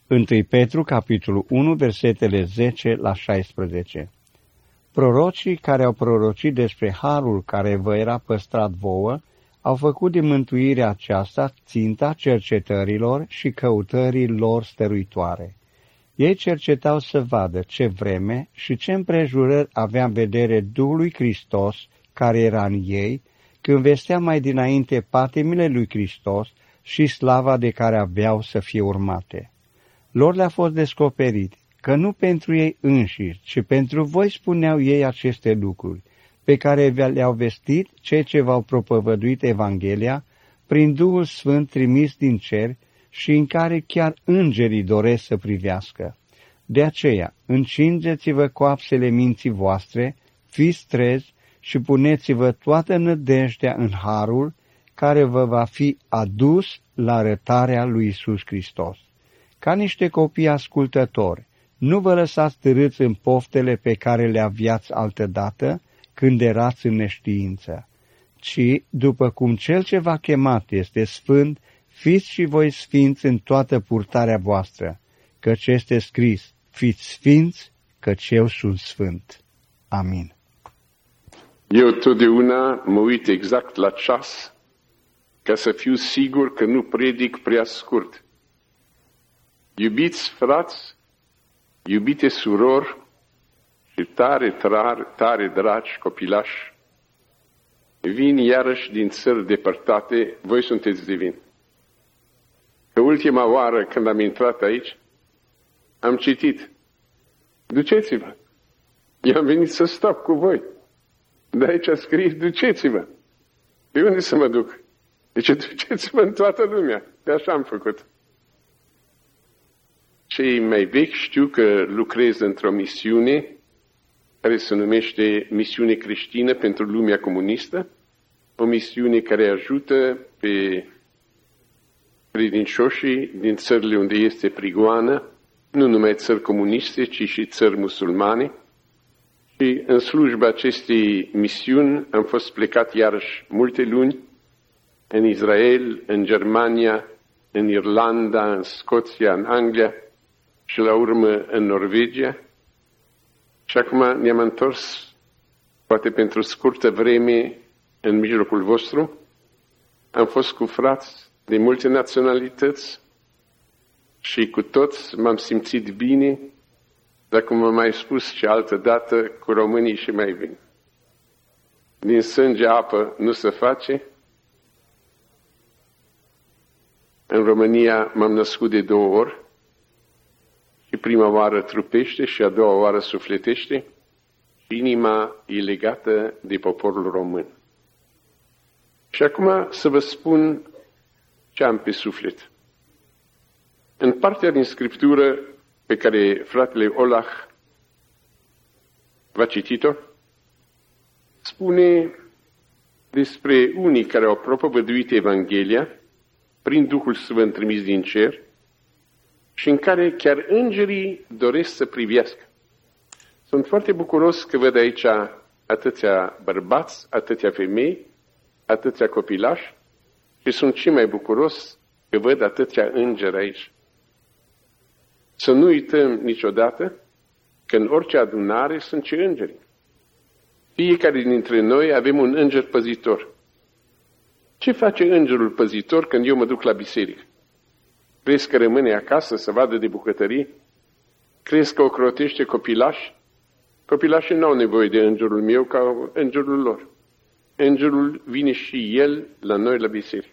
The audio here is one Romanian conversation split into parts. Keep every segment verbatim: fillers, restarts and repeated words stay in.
întâi Petru, capitolul unu, versetele zece la șaisprezece. Prorocii care au prorocit despre harul care vă era păstrat vouă, au făcut din mântuirea aceasta ținta cercetărilor și căutării lor stăruitoare. Ei cercetau să vadă ce vreme și ce împrejurări avea în vedere Duhul lui Hristos care era în ei, când vestea mai dinainte patimile lui Hristos și slava de care aveau să fie urmate. Lor le-a fost descoperit că nu pentru ei înșiși, ci pentru voi spuneau ei aceste lucruri, pe care le-au vestit cei ce v-au propovăduit Evanghelia, prin Duhul Sfânt trimis din cer și în care chiar îngerii doresc să privească. De aceea, încingeți-vă coapsele minții voastre, fiți trezi și puneți-vă toată nădejdea în harul care vă va fi adus la arătarea lui Iisus Hristos. Ca niște copii ascultători, nu vă lăsați târâți în poftele pe care le aviați altădată când erați în neștiință, ci, după cum Cel ce v-a chemat este sfânt, fiți și voi sfinți în toată purtarea voastră, căci este scris, fiți sfinți, căci eu sunt sfânt. Amin. Eu totdeauna mă uit exact la ceas, ca să fiu sigur că nu predic prea scurt. Iubiți frați, iubite surori și tare, tare, tare dragi copilași, vin iarăși din țări depărtate, voi sunteți divini. Că ultima oară când am intrat aici, am citit, duceți-vă, eu am venit să stau cu voi. De aici a scris, duceți-vă. De unde să mă duc? Deci duceți-vă în toată lumea. De așa am făcut. Cei mai vechi știu că lucrez într-o misiune care se numește Misiune Creștină pentru Lumea Comunistă, o misiune care ajută pe credincioșii din țările unde este prigoană, nu numai țări comuniste, ci și țări musulmane. Și în slujba acestei misiuni am fost plecat iarăși multe luni în Israel, în Germania, în Irlanda, în Scoția, în Anglia și la urmă în Norvegia. Și acum ne-am întors, poate pentru scurtă vreme, în mijlocul vostru. Am fost cu frați de multe naționalități și cu toți m-am simțit bine, dar cum am mai spus și altă dată, cu românii și mai bine. Din sânge apă nu se face. În România m-am născut de două ori. Și prima oară trupește și a doua oară sufletește. Și inima e legată de poporul român. Și acum să vă spun ce am pe suflet. În partea din Scriptură pe care fratele Olah v-a citit-o, spune despre unii care au propovăduit Evanghelia prin Duhul Sfânt trimis din cer și în care chiar îngerii doresc să privească. Sunt foarte bucuros că văd aici atâția bărbați, atâția femei, atâția copilași și sunt și mai bucuros că văd atâția îngeri aici. Să nu uităm niciodată că în orice adunare sunt și îngeri. Fiecare dintre noi avem un înger păzitor. Ce face îngerul păzitor când eu mă duc la biserică? Crezi că rămâne acasă să vadă de bucătărie? Crezi că ocrotește copilași? Copilașii nu au nevoie de îngerul meu ca îngerul lor. Îngerul vine și el la noi la biserică.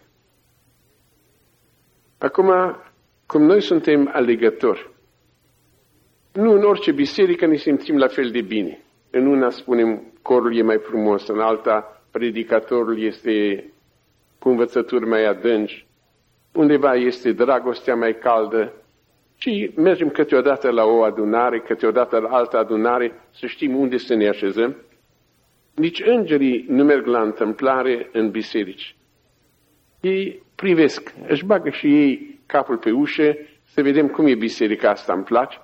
Acum, cum noi suntem alegători, nu în orice biserică ne simțim la fel de bine. În una spunem corul e mai frumos, în alta predicatorul este cu învățături mai adânci, undeva este dragostea mai caldă și mergem câteodată la o adunare, câteodată la altă adunare, să știm unde să ne așezăm. Nici îngerii nu merg la întâmplare în biserici. Ei privesc, își bagă și ei capul pe ușă să vedem cum e biserica asta, îmi place.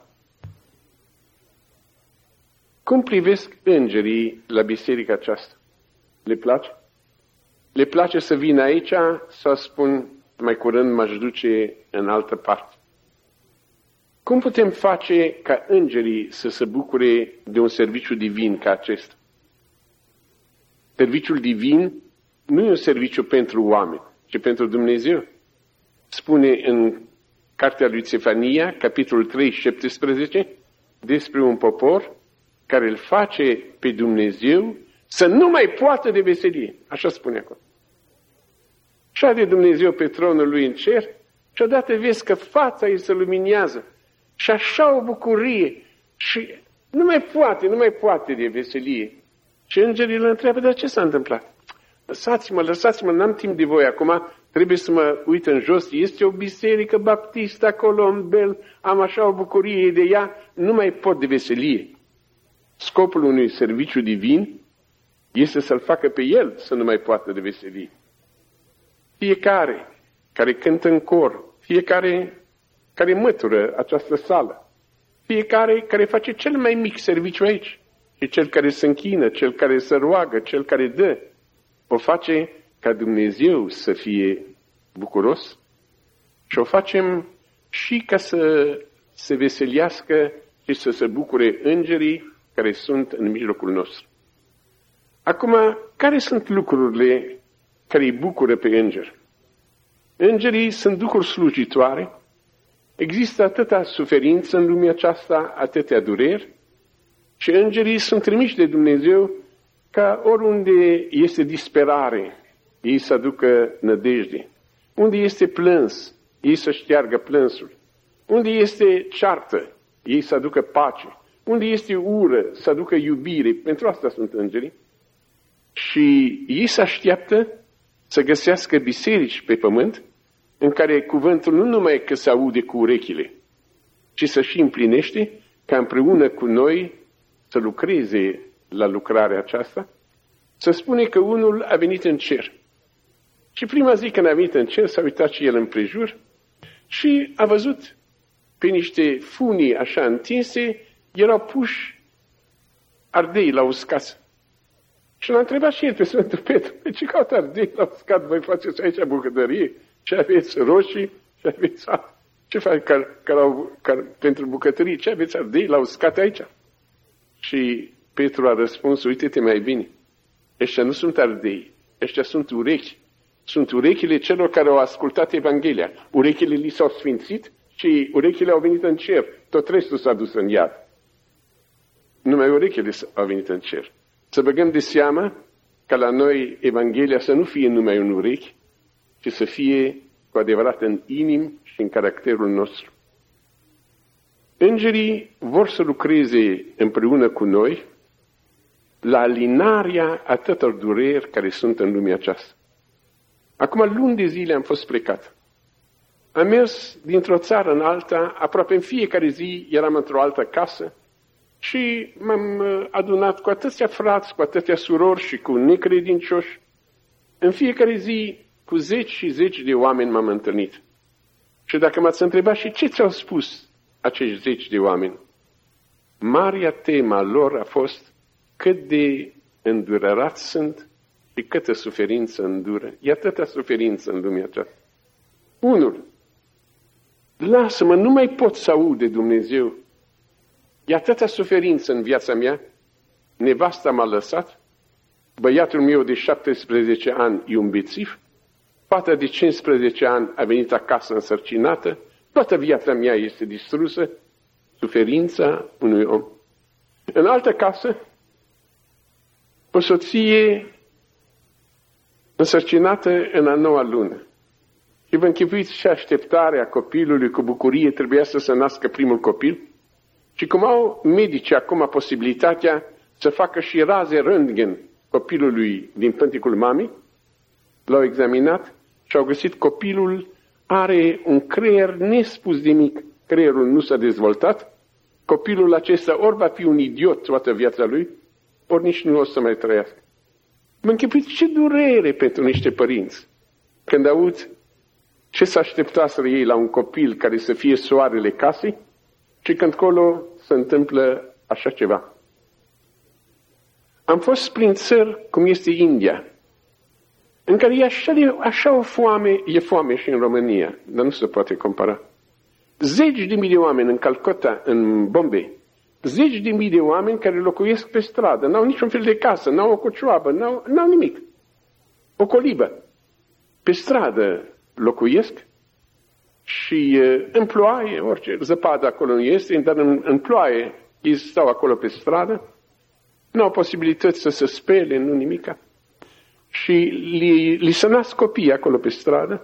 Cum privesc îngerii la biserica aceasta? Le place? Le place să vină aici sau spun mai curând m-aș duce în altă parte? Cum putem face ca îngerii să se bucure de un serviciu divin ca acesta? Serviciul divin nu e un serviciu pentru oameni, ci pentru Dumnezeu. Spune în cartea lui Sefania, capitolul trei, șaptesprezece, despre un popor care îl face pe Dumnezeu să nu mai poată de veselie. Așa spune acolo. Și are Dumnezeu pe tronul lui în cer și odată vezi că fața ei se luminează și așa o bucurie și nu mai poate, nu mai poate de veselie. Și îngerii îl întreabă, dar ce s-a întâmplat? Lăsați-mă, lăsați-mă, n-am timp de voi acum, trebuie să mă uit în jos, este o biserică baptistă acolo în Bel, am așa o bucurie de ea, nu mai pot de veselie. Scopul unui serviciu divin este să-l facă pe el să nu mai poată de veselie. Fiecare care cântă în cor, fiecare care mătură această sală, fiecare care face cel mai mic serviciu aici, și cel care se închină, cel care se roagă, cel care dă, o face ca Dumnezeu să fie bucuros și o facem și ca să se veseliască și să se bucure îngerii care sunt în mijlocul nostru. Acum, care sunt lucrurile care îi bucură pe îngeri? Îngerii sunt duhuri slujitoare, există atâta suferință în lumea aceasta, atâtea dureri, și îngerii sunt trimiși de Dumnezeu ca oriunde este disperare, ei să aducă nădejde. Unde este plâns, ei să șteargă plânsul. Unde este ceartă, ei să aducă pace. Unde este ură, să aducă iubire. Pentru asta sunt îngerii. Și ei se așteaptă să găsească biserici pe pământ în care cuvântul nu numai că se aude cu urechile, ci să și împlinește ca împreună cu noi să lucreze la lucrarea aceasta, să spune că unul a venit în cer. Și prima zi când a venit în cer, s-a uitat și el împrejur și a văzut pe niște funii așa întinse, erau puși ardei la uscat. Și l-a întrebat și el pe Sfântul Petru, de ce caut ardei la uscat? Voi faceți aici bucătărie? Ce aveți roșii? Ce aveți ce faci car, car, car, pentru bucătărie? Ce aveți ardei la uscat aici? Și Petru a răspuns, uite-te mai bine, ăștia nu sunt ardei, ăștia sunt urechi. Sunt urechile celor care au ascultat Evanghelia. Urechile li s-au sfințit și urechile au venit în cer. Tot restul s-a dus în iad. Numai urechile au venit în cer. Să băgăm de seamă ca la noi Evanghelia să nu fie numai un urechi, ci să fie cu adevărat în inim și în caracterul nostru. Îngerii vor să lucreze împreună cu noi la alinarea atâtor dureri care sunt în lumea aceasta. Acum luni de zile am fost plecat. Am mers dintr-o țară în alta, aproape în fiecare zi eram într-o altă casă și m-am adunat cu atâția frați, cu atâția surori și cu necredincioși. În fiecare zi, cu zeci și zeci de oameni m-am întâlnit. Și dacă m-ați întrebat și ce ți-au spus acești zeci de oameni, marea tema lor a fost cât de îndurerați sunt și câtă suferință îndură. E atâta suferință în lumea aceasta. Unul, lasă-mă, nu mai pot să aud de Dumnezeu. E atâta suferință în viața mea. Nevasta m-a lăsat, băiatul meu de șaptesprezece ani e un bețiv, fata de cincisprezece ani a venit acasă însărcinată, toată viața mea este distrusă, suferința unui om. În altă casă, o soție însărcinată în a noua lună. Și vă închipuiți și așteptarea copilului cu bucurie, trebuia să se nască primul copil. Și cum au medicii acum posibilitatea să facă și raze röntgen copilului din pânticul mamei, l-au examinat și au găsit copilul are un creier nespus de mic. Creierul nu s-a dezvoltat. Copilul acesta ori va fi un idiot toată viața lui, ori nici nu o să mai trăiască. Mă închipuiți ce durere pentru niște părinți când aud ce s-a așteptaseră ei la un copil care să fie soarele casei și când colo se întâmplă așa ceva. Am fost prin țări cum este India, în care e așa, de, așa o foame, e foame și în România, dar nu se poate compara. zeci de mii de oameni în Calcutta, în Bombay, zeci de mii de oameni care locuiesc pe stradă, n-au niciun fel de casă, n-au o cocioabă, n-au, n-au nimic. O colibă. Pe stradă locuiesc și uh, în ploaie, orice zăpadă acolo nu este, dar în, în ploaie ei stau acolo pe stradă, nu au posibilități să se spele, nu nimica. Și li, li se nasc copii acolo pe stradă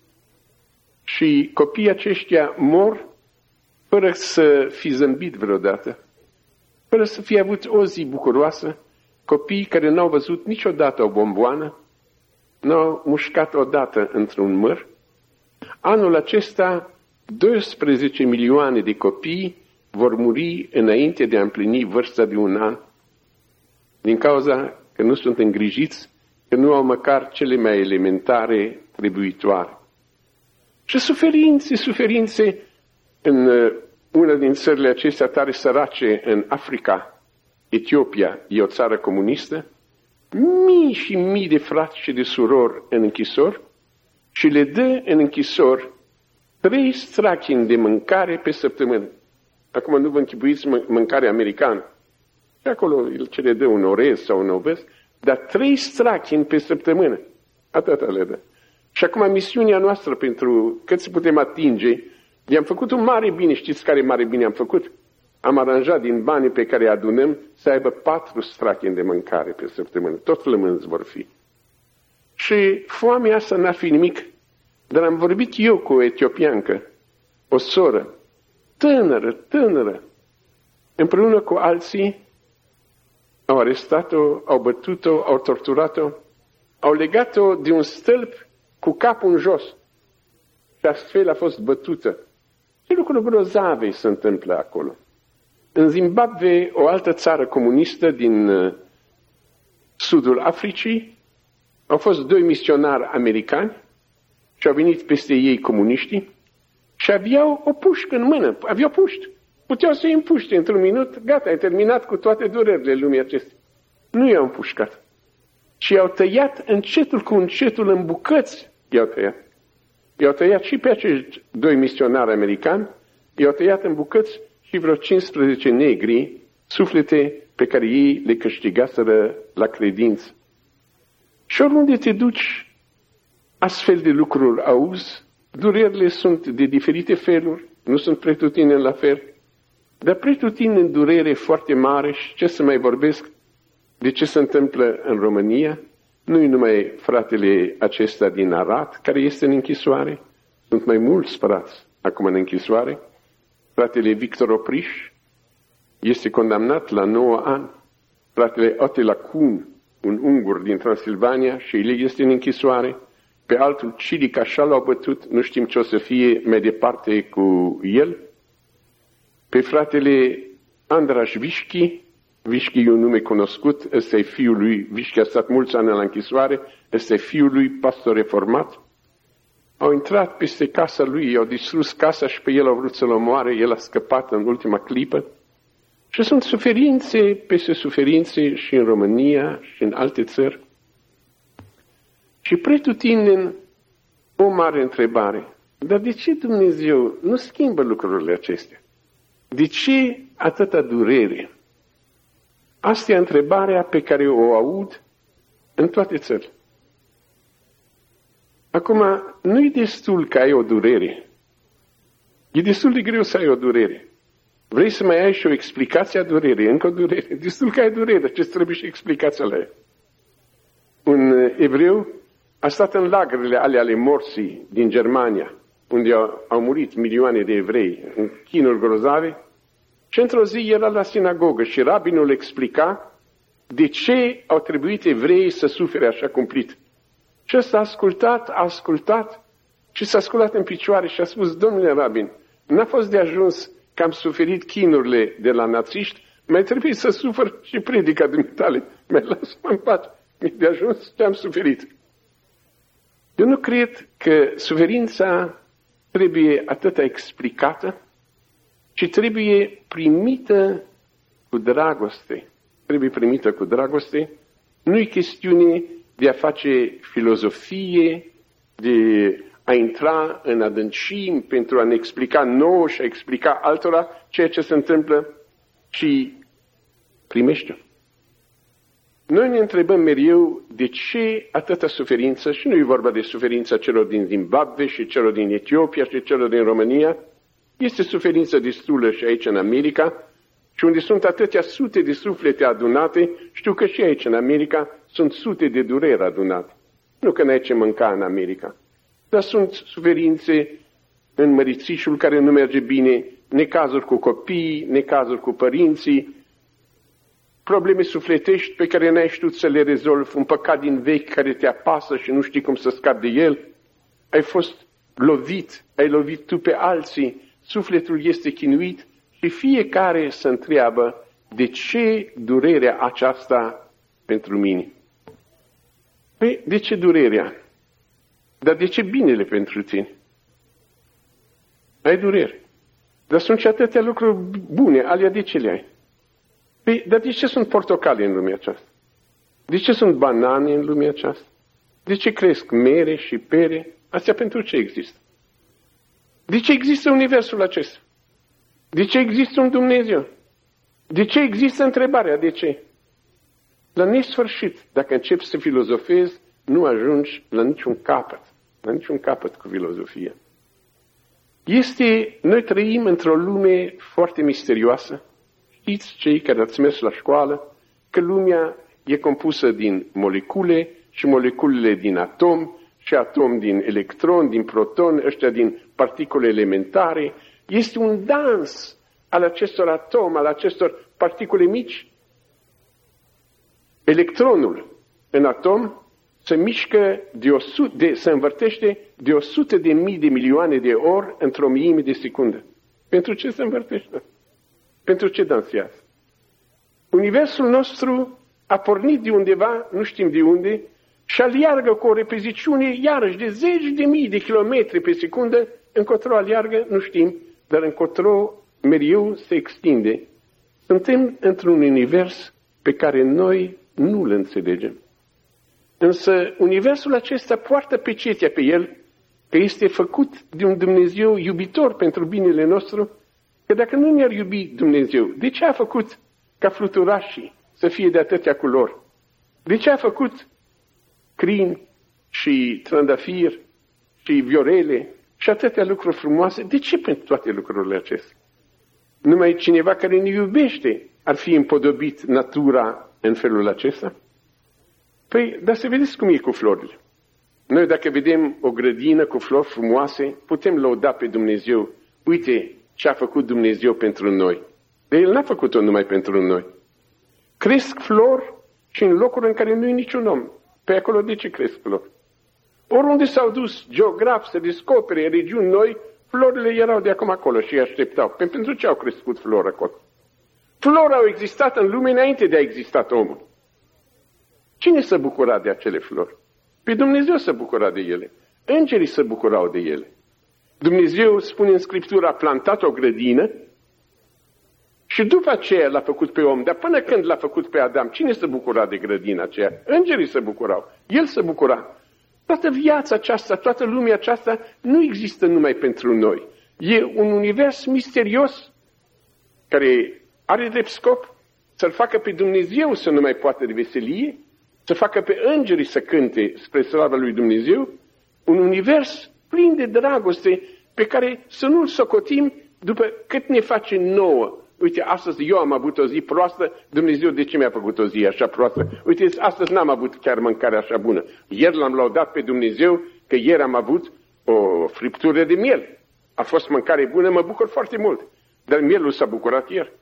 și copiii aceștia mor fără să fi zâmbit vreodată, fără să fie avut o zi bucuroasă, copii care n-au văzut niciodată o bomboană, n-au mușcat odată într-un măr. Anul acesta, doisprezece milioane de copii vor muri înainte de a împlini vârsta de un an, din cauza că nu sunt îngrijiți, că nu au măcar cele mai elementare trebuitoare. Și suferințe, suferințe în una din țările acestea tare sărace, în Africa, Etiopia, e o țară comunistă, mii și mii de frați și de surori în închisori și le dă în închisori trei strachini de mâncare pe săptămână. Acum nu vă închipuiți mâncare americană. Și acolo ce le dă un orez sau un ovăz, dar trei strachini pe săptămână. Atâta le dă. Și acum misiunea noastră pentru cât să putem atinge, i-am făcut un mare bine. Știți care mare bine am făcut? Am aranjat din banii pe care îi adunăm să aibă patru strachini de mâncare pe săptămână. Tot flămânzi vor fi. Și foamea asta n-ar fi nimic. Dar am vorbit eu cu o etiopiancă, o soră, tânără, tânără, împreună cu alții, au arestat-o, au bătut-o, au torturat-o, au legat-o de un stâlp cu capul în jos și astfel a fost bătută. Ce lucruri grozave se întâmplă acolo. În Zimbabwe, o altă țară comunistă din uh, sudul Africii, au fost doi misionari americani și au venit peste ei comuniștii și aveau o pușcă în mână, aveau puști. Puteau să-i împuște într-un minut, gata, ai terminat cu toate durerile lumii acestea. Nu i-au împușcat, ci i-au tăiat încetul cu încetul în bucăți, i-au tăiat. I-au tăiat și pe acești doi misionari americani, i-au tăiat în bucăți și vreo cincisprezece negri, suflete pe care ei le câștigaseră la credință. Și oriunde te duci, astfel de lucruri auzi, durerile sunt de diferite feluri, nu sunt pretutindeni la fel, dar pretutindeni în durere foarte mare și ce să mai vorbesc de ce se întâmplă în România. Nu-i numai fratele acesta din Arad care este în închisoare, sunt mai mulți frați acum în închisoare. Fratele Victor Opriș este condamnat la nouă ani. Fratele Attila Kuhn, un ungur din Transilvania, și el este în închisoare. Pe altul, Cilic, așa l-au bătut, nu știm ce o să fie mai departe cu el. Pe fratele Andras Vișchi, Vișchi e un nume cunoscut, ăsta e fiul lui, Vișchi a stat mulți ani la închisoare, ăsta e fiul lui, pastor reformat. Au intrat peste casa lui, i-au distrus casa și pe el au vrut să-l omoare, el a scăpat în ultima clipă. Și sunt suferințe peste suferințe și în România și în alte țări. Și pretutindeni o mare întrebare. Dar de ce Dumnezeu nu schimbă lucrurile acestea? De ce atâta durere? Asta e întrebarea pe care o aud în toate țările. Acum, nu e destul că ai o durere. E destul de greu să ai o durere. Vrei să mai ai și o explicație a durerii, încă o durere. Destul că ai durere, ce trebuie și explicația la ea. Un evreu a stat în lagările ale ale morții din Germania, unde au, au murit milioane de evrei în chinuri grozave, și într-o zi era la sinagogă și rabinul explica de ce au trebuit evreii să sufere așa cumplit. Și ăsta a ascultat, a ascultat și s-a sculat în picioare și a spus: domnule rabin, n-a fost de ajuns că am suferit chinurile de la națiști, mai trebuie să sufăr și predica dumitale. Mai lasă-mă în pace, mi-e de ajuns ce am suferit. Eu nu cred că suferința trebuie atâta explicată, ci trebuie primită cu dragoste. Trebuie primită cu dragoste. Nu e chestiune de a face filozofie, de a intra în adâncimi pentru a ne explica nouă și a explica altora ceea ce se întâmplă, ci primește-o. Noi ne întrebăm mereu de ce atâta suferință, și nu e vorba de suferința celor din Zimbabwe și celor din Etiopia și celor din România, este suferință destulă și aici în America, și unde sunt atâtea sute de suflete adunate, știu că și aici în America sunt sute de dureri adunate. Nu că n-ai ce mânca în America, dar sunt suferințe în mărițișul care nu merge bine, necazuri cu copiii, necazuri cu părinții, probleme sufletești pe care n-ai știut să le rezolvi, un păcat din vechi care te apasă și nu știi cum să scapi de el, ai fost lovit, ai lovit tu pe alții, sufletul este chinuit și fiecare se întreabă de ce durerea aceasta pentru mine. Păi, de ce durerea? Dar de ce binele pentru tine? Ai durere. Dar sunt și atâtea lucruri bune, alea de ce le ai? Păi, dar de ce sunt portocale în lumea aceasta? De ce sunt banane în lumea aceasta? De ce cresc mere și pere? Astea pentru ce există? De ce există universul acesta? De ce există un Dumnezeu? De ce există întrebarea de ce? La nesfârșit, dacă începi să filozofezi, nu ajungi la niciun capăt. La niciun capăt cu filozofia. Este, noi trăim într-o lume foarte misterioasă. Știți, cei care ați mers la școală, că lumea e compusă din molecule și moleculele din atom și atom din electron, din proton, ăștia din particule elementare. Este un dans al acestor atomi, al acestor particule mici. Electronul în atom se mișcă, de o sută, de, se învârtește de o sută de mii de milioane de ori într-o miime de secundă. Pentru ce se învârtește? Pentru ce dansează? Universul nostru a pornit de undeva, nu știm de unde, și aliargă cu o repeziciune iarăși de zeci de mii de kilometri pe secundă, încotro aliargă, nu știm, dar încotro mereu se extinde. Suntem într-un univers pe care noi nu îl înțelegem. Însă universul acesta poartă pecetea pe el că este făcut de un Dumnezeu iubitor pentru binele nostru, că dacă nu ne-ar iubi Dumnezeu, de ce a făcut ca fluturașii să fie de atâtea culori? De ce a făcut crin și trandafir și viorele și atâtea lucruri frumoase? De ce pentru toate lucrurile acestea? Numai cineva care ne iubește ar fi împodobit natura în felul acesta? Păi, dar să vedeți cum e cu florile. Noi dacă vedem o grădină cu flori frumoase, putem lăuda pe Dumnezeu. Uite ce a făcut Dumnezeu pentru noi. Dar El n-a făcut-o numai pentru noi. Cresc flori și în locuri în care nu e niciun om. Pe acolo de ce cresc flori? Oriunde s-au dus geografi să descopere regiuni noi, florile erau de acum acolo și îi așteptau. Pentru ce au crescut flori acolo? Flori au existat în lume înainte de a existat omul. Cine se bucura de acele flori? Pe Dumnezeu se bucura de ele. Îngerii se bucurau de ele. Dumnezeu, spune în Scriptură, a plantat o grădină și după aceea l-a făcut pe om. Dar până când l-a făcut pe Adam, cine se bucura de grădina aceea? Îngerii se bucurau. El se bucura. Toată viața aceasta, toată lumea aceasta nu există numai pentru noi. E un univers misterios care are drept scop să-L facă pe Dumnezeu să nu mai poată de veselie, să facă pe îngerii să cânte spre slava lui Dumnezeu, un univers plin de dragoste pe care să nu-l socotim după cât ne face nouă. Uite, astăzi eu am avut o zi proastă, Dumnezeu de ce mi-a făcut o zi așa proastă? Uite, astăzi n-am avut chiar mâncare așa bună. Ieri l-am laudat pe Dumnezeu că ieri am avut o friptură de miel. A fost mâncare bună, mă bucur foarte mult. Dar mielul s-a bucurat ieri.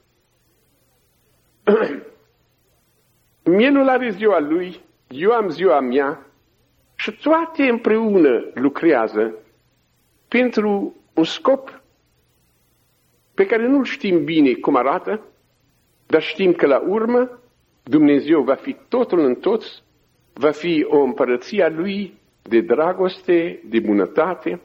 Mielul are ziua lui, eu am ziua mea și toate împreună lucrează pentru un scop pe care nu știm bine cum arată, dar știm că la urmă Dumnezeu va fi totul în toți, va fi o împărăție a Lui de dragoste, de bunătate,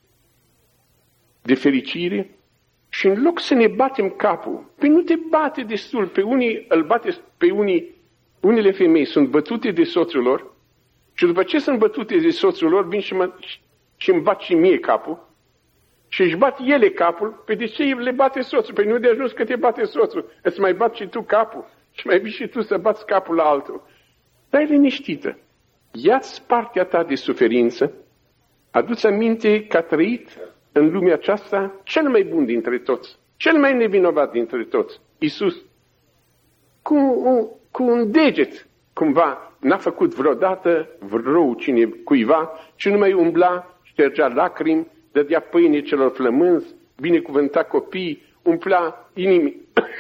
de fericire. Și în loc să ne batem capul, pe nu te bate destul, pe unii îl bate, pe unii, unele femei sunt bătute de soțul lor și după ce sunt bătute de soțul lor, vin și mă, și îmi bat și mie capul și își bat ele capul, pe de ce le bate soțul? Păi nu de ajuns că te bate soțul, îți mai bat și tu capul și mai vii și tu să bați capul la altul. Dai liniștită, ia-ți partea ta de suferință, adu-ți aminte că a trăit în lumea aceasta cel mai bun dintre toți, cel mai nevinovat dintre toți, Iisus. Cu un, cu un deget, cumva, n-a făcut vreodată rău cine, cuiva, ci numai umbla, ștergea lacrimi, dădea pâine celor flămânzi, binecuvânta copii, umplea inimi,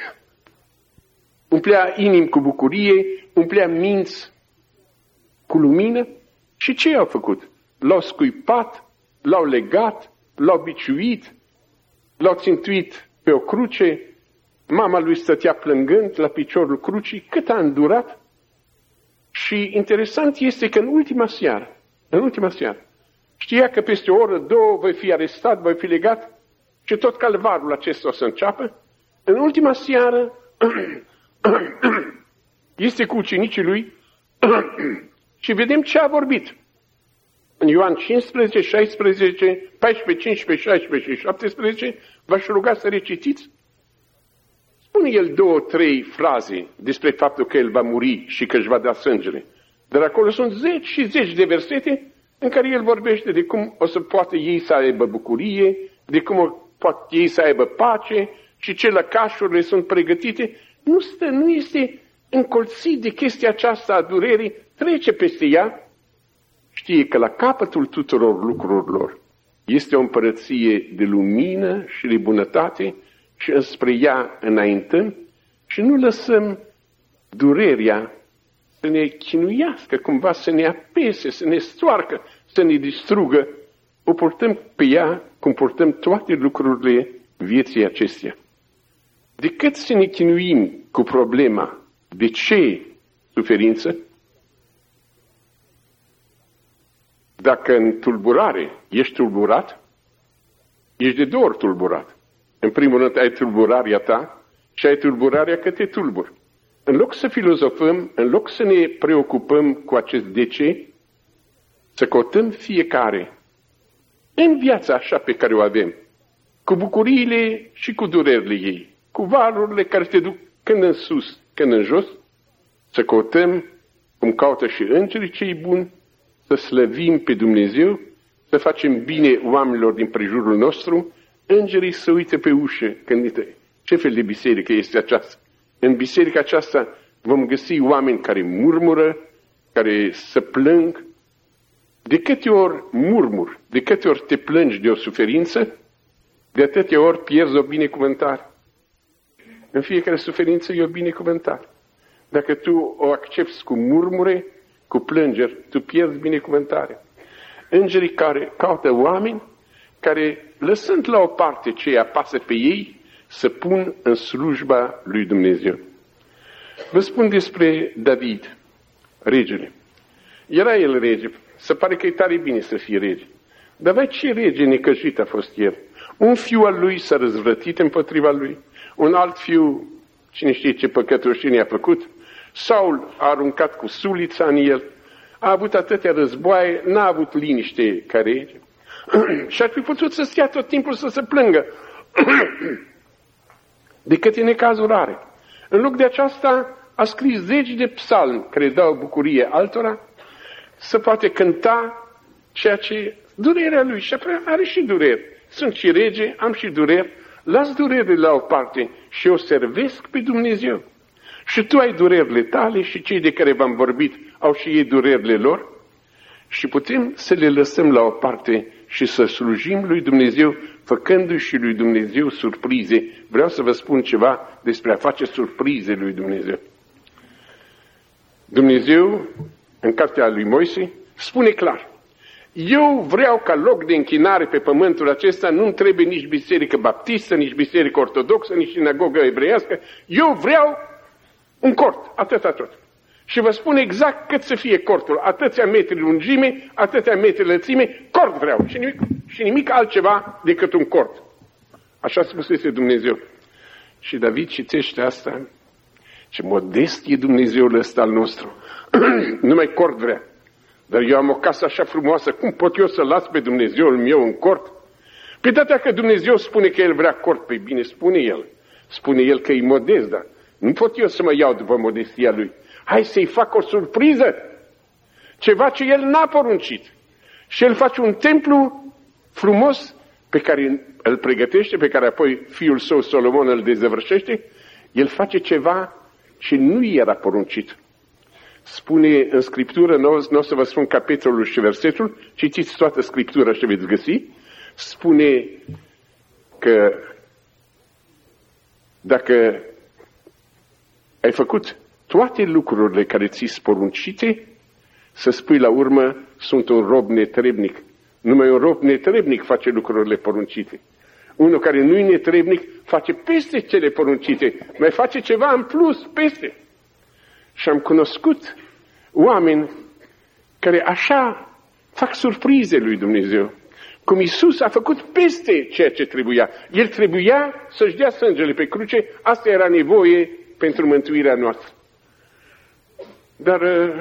umplea inimi cu bucurie, umplea minți cu lumină. Și ce au făcut? L-au scuipat, l-au legat, l-au biciuit, l-au țintuit pe o cruce, mama lui stătea plângând la piciorul crucii, cât a îndurat. Și interesant este că în ultima seară, în ultima seară, știa că peste o oră, două, voi fi arestat, voi fi legat și tot calvarul acesta o să înceapă. În ultima seară este cu ucenicii lui și vedem ce a vorbit. În Ioan cincisprezece, șaisprezece, paisprezece, cincisprezece, șaisprezece și șaptesprezece, v-aș ruga să recitiți. Spune el două, trei fraze despre faptul că el va muri și că își va da sângele. Dar acolo sunt zeci și zeci de versete în care el vorbește de cum o să poată ei să aibă bucurie, de cum o poate ei să aibă pace și ce lăcașurile sunt pregătite. Nu stă, nu este încolțit de chestia aceasta a durerii, trece peste ea. Știe că la capătul tuturor lucrurilor este o împărăție de lumină și de bunătate și înspre ea înaintăm și nu lăsăm durerea să ne chinuiască, cumva să ne apese, să ne stoarcă, să ne distrugă. O purtăm pe ea cum purtăm toate lucrurile vieții acesteia. Decât să ne chinuim cu problema de ce suferință, dacă în tulburare ești tulburat, ești de două ori tulburat. În primul rând ai tulburarea ta și ai tulburarea că te tulburi. În loc să filozofăm, în loc să ne preocupăm cu acest de ce, să căutăm fiecare în viața așa pe care o avem, cu bucuriile și cu durerile ei, cu valurile care te duc când în sus, când în jos, să căutăm, cum caută și îngerii cei buni, să slăvim pe Dumnezeu, să facem bine oamenilor din prejurul nostru, îngerii să uite pe ușă când uite, ce fel de biserică este aceasta? În biserica aceasta vom găsi oameni care murmură, care se plâng. De câte ori murmur, de câte ori te plângi de o suferință, de atâtea ori pierzi o binecuvântare. În fiecare suferință e o binecuvântare. Dacă tu o accepti cu murmure, cu plângeri, tu pierzi binecuvântarea. Îngerii care caută oameni care, lăsând la o parte ce apasă pe ei, să pun în slujba lui Dumnezeu. Vă spun despre David, regele. Era el rege, se pare că e tare bine să fie rege. Dar vai ce rege necăjit a fost el. Un fiu al lui s-a răzvrătit împotriva lui, un alt fiu, cine știe ce păcătoșenie a făcut, Saul a aruncat cu sulița în el, a avut atâtea războaie, n-a avut liniște ca rege. Și ar fi putut să stea tot timpul să se plângă de câte necazuri are. În loc de aceasta a scris zeci de psalmi care dau bucurie altora, să poate cânta ceea ce durerea lui, și are și dureri. Sunt și rege, am și dureri, las durerile la o parte și eu servesc pe Dumnezeu. Și tu ai durerile tale și cei de care v-am vorbit au și ei durerile lor și putem să le lăsăm la o parte și să slujim lui Dumnezeu, făcându-i și lui Dumnezeu surprize. Vreau să vă spun ceva despre a face surprize lui Dumnezeu. Dumnezeu, în cartea lui Moise, spune clar: eu vreau ca loc de închinare pe pământul acesta nu-mi trebuie nici biserică baptistă, nici biserică ortodoxă, nici sinagogă evreiască. Eu vreau un cort, atâta tot. Și vă spun exact cât să fie cortul. Atâția metri lungime, atâția metri lățime, cort vreau. Și nimic, și nimic altceva decât un cort. Așa spusese Dumnezeu. Și David citește asta. Ce modest e Dumnezeul ăsta al nostru. Numai cort vrea. Dar eu am o casă așa frumoasă, cum pot eu să las pe Dumnezeul meu în cort? Pe data că Dumnezeu spune că El vrea cort, pe bine spune El. Spune El că e modest, dar nu pot eu să mă iau după modestia Lui. Hai să-i fac o surpriză, ceva ce El n-a poruncit. Și El face un templu frumos pe care îl pregătește, pe care apoi fiul său Solomon îl dezăvârșește. El face ceva ce nu era poruncit. Spune în Scriptură, nu, nu o să vă spun capitolul și versetul, citiți toată Scriptura și veți găsi, spune că dacă ai făcut toate lucrurile care ți-s poruncite, să spui la urmă, sunt un rob netrebnic. Numai un rob netrebnic face lucrurile poruncite. Unul care nu-i netrebnic face peste cele poruncite, mai face ceva în plus, peste. Și am cunoscut oameni care așa fac surprize lui Dumnezeu. Cum Iisus a făcut peste ceea ce trebuia. El trebuia să-și dea sângele pe cruce, asta era nevoie pentru mântuirea noastră. Dar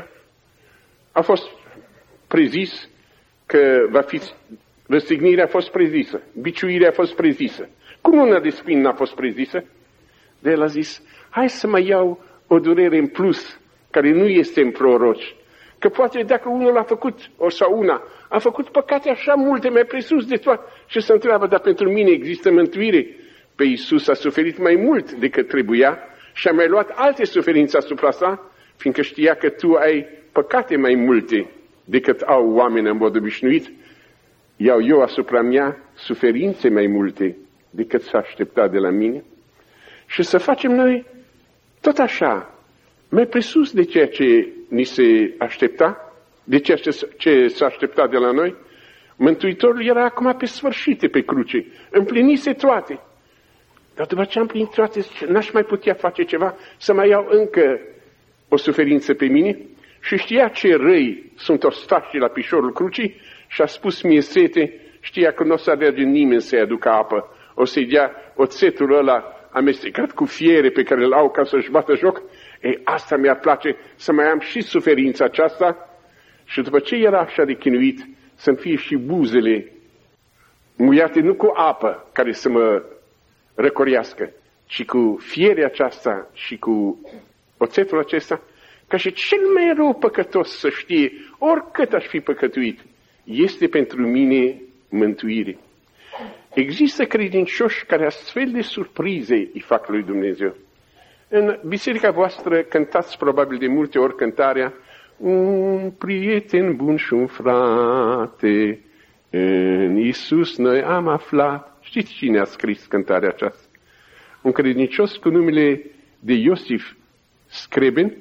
a fost prezis că va fi, răstignirea a fost prezisă, biciuirea a fost prezisă. Cum una de spin n-a fost prezisă? De el a zis, hai să mai iau o durere în plus, care nu este în proroci. Că poate dacă unul a făcut, o sau una, a făcut păcate așa multe, mai presus de toate, și se întreabă, dar pentru mine există mântuire. Pe Iisus a suferit mai mult decât trebuia și a mai luat alte suferințe asupra sa, fiindcă știa că tu ai păcate mai multe decât au oameni în mod obișnuit, iau eu asupra mea suferințe mai multe decât s-a așteptat de la mine. Și să facem noi tot așa, mai presus de ceea ce ni se aștepta, de ceea ce, ce s-a așteptat de la noi. Mântuitorul era acum pe sfârșite pe cruce, împlinise toate. Dar după ce am împlinit toate, n-aș mai putea face ceva, să mai iau încă o suferință pe mine. Și știa ce răi sunt ostașii la piciorul crucii și a spus mie sete, știa că nu o să alerge nimeni să-i aducă apă. O să-i dea oțetul ăla amestecat cu fiere pe care îl au ca să-și bată joc. Ei, asta mi-ar place, să mai am și suferința aceasta. Și după ce era așa de chinuit, să-mi fie și buzele muiate nu cu apă care să mă răcoriască, ci cu fierea aceasta și cu oțetul acesta, ca și cel mai rău păcătos să știe, oricât aș fi păcătuit, este pentru mine mântuire. Există credincioși care astfel de surprize îi fac lui Dumnezeu. În biserica voastră cântați probabil de multe ori cântarea un prieten bun și un frate, în Iisus noi am aflat. Știți cine a scris cântarea aceasta? Un credincios cu numele de Iosif Screben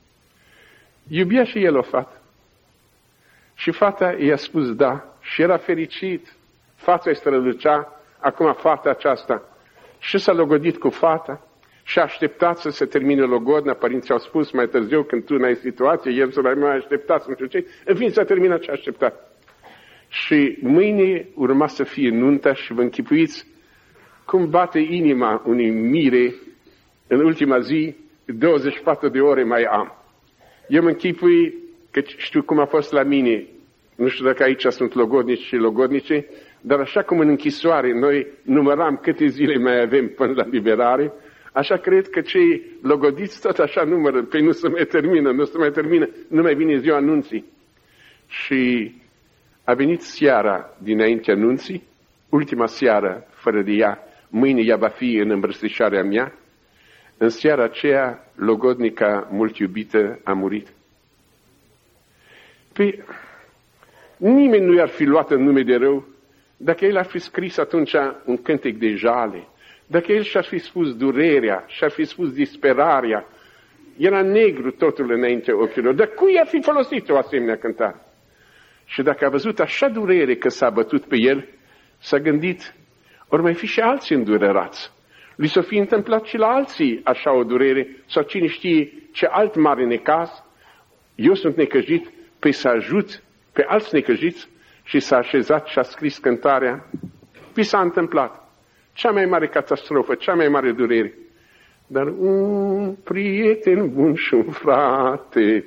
iubea și el o fată. Și fata i-a spus da și era fericit. Fața îi strălucea, acum fata aceasta. Și s-a logodit cu fata și a așteptat să se termine logodna. Părinții au spus mai târziu, când tu n-ai situație, el să mai așteptat, nu știu ce. În fine, s-a terminat ce a așteptat. Și mâine urma să fie nunta și vă închipuiți cum bate inima unui mire în ultima zi, douăzeci și patru de ore mai am. Eu mă închipui că știu cum a fost la mine. Nu știu dacă aici sunt logodnici și logodnice, dar așa cum în închisoare noi număram câte zile mai avem până la liberare, așa cred că cei logodiți tot așa numără, pe nu se mai termină, nu se mai termină, nu mai vine ziua anunții. Și a venit seara dinainte anunții, ultima seară fără de ea, mâine ea va fi în îmbrățișarea mea. În seara aceea, logodnica mult iubită a murit. Păi, nimeni nu i-ar fi luat în nume de rău dacă el ar fi scris atunci un cântec de jale, dacă el și-ar fi spus durerea, și-ar fi spus disperarea. Era negru totul înainte ochilor. Dar cui ar fi folosit o asemenea cântare? Și dacă a văzut așa durere că s-a bătut pe el, s-a gândit, ori mai fi și alții îndurerați. Lui s-o fi întâmplat și la alții așa o durere, sau cine știe ce alt mare necaz. Eu sunt necăjit, pe să ajut pe alți necăjiți, și s-a așezat și a scris cântarea. Pi s-a întâmplat cea mai mare catastrofă, cea mai mare durere. Dar un prieten bun și un frate,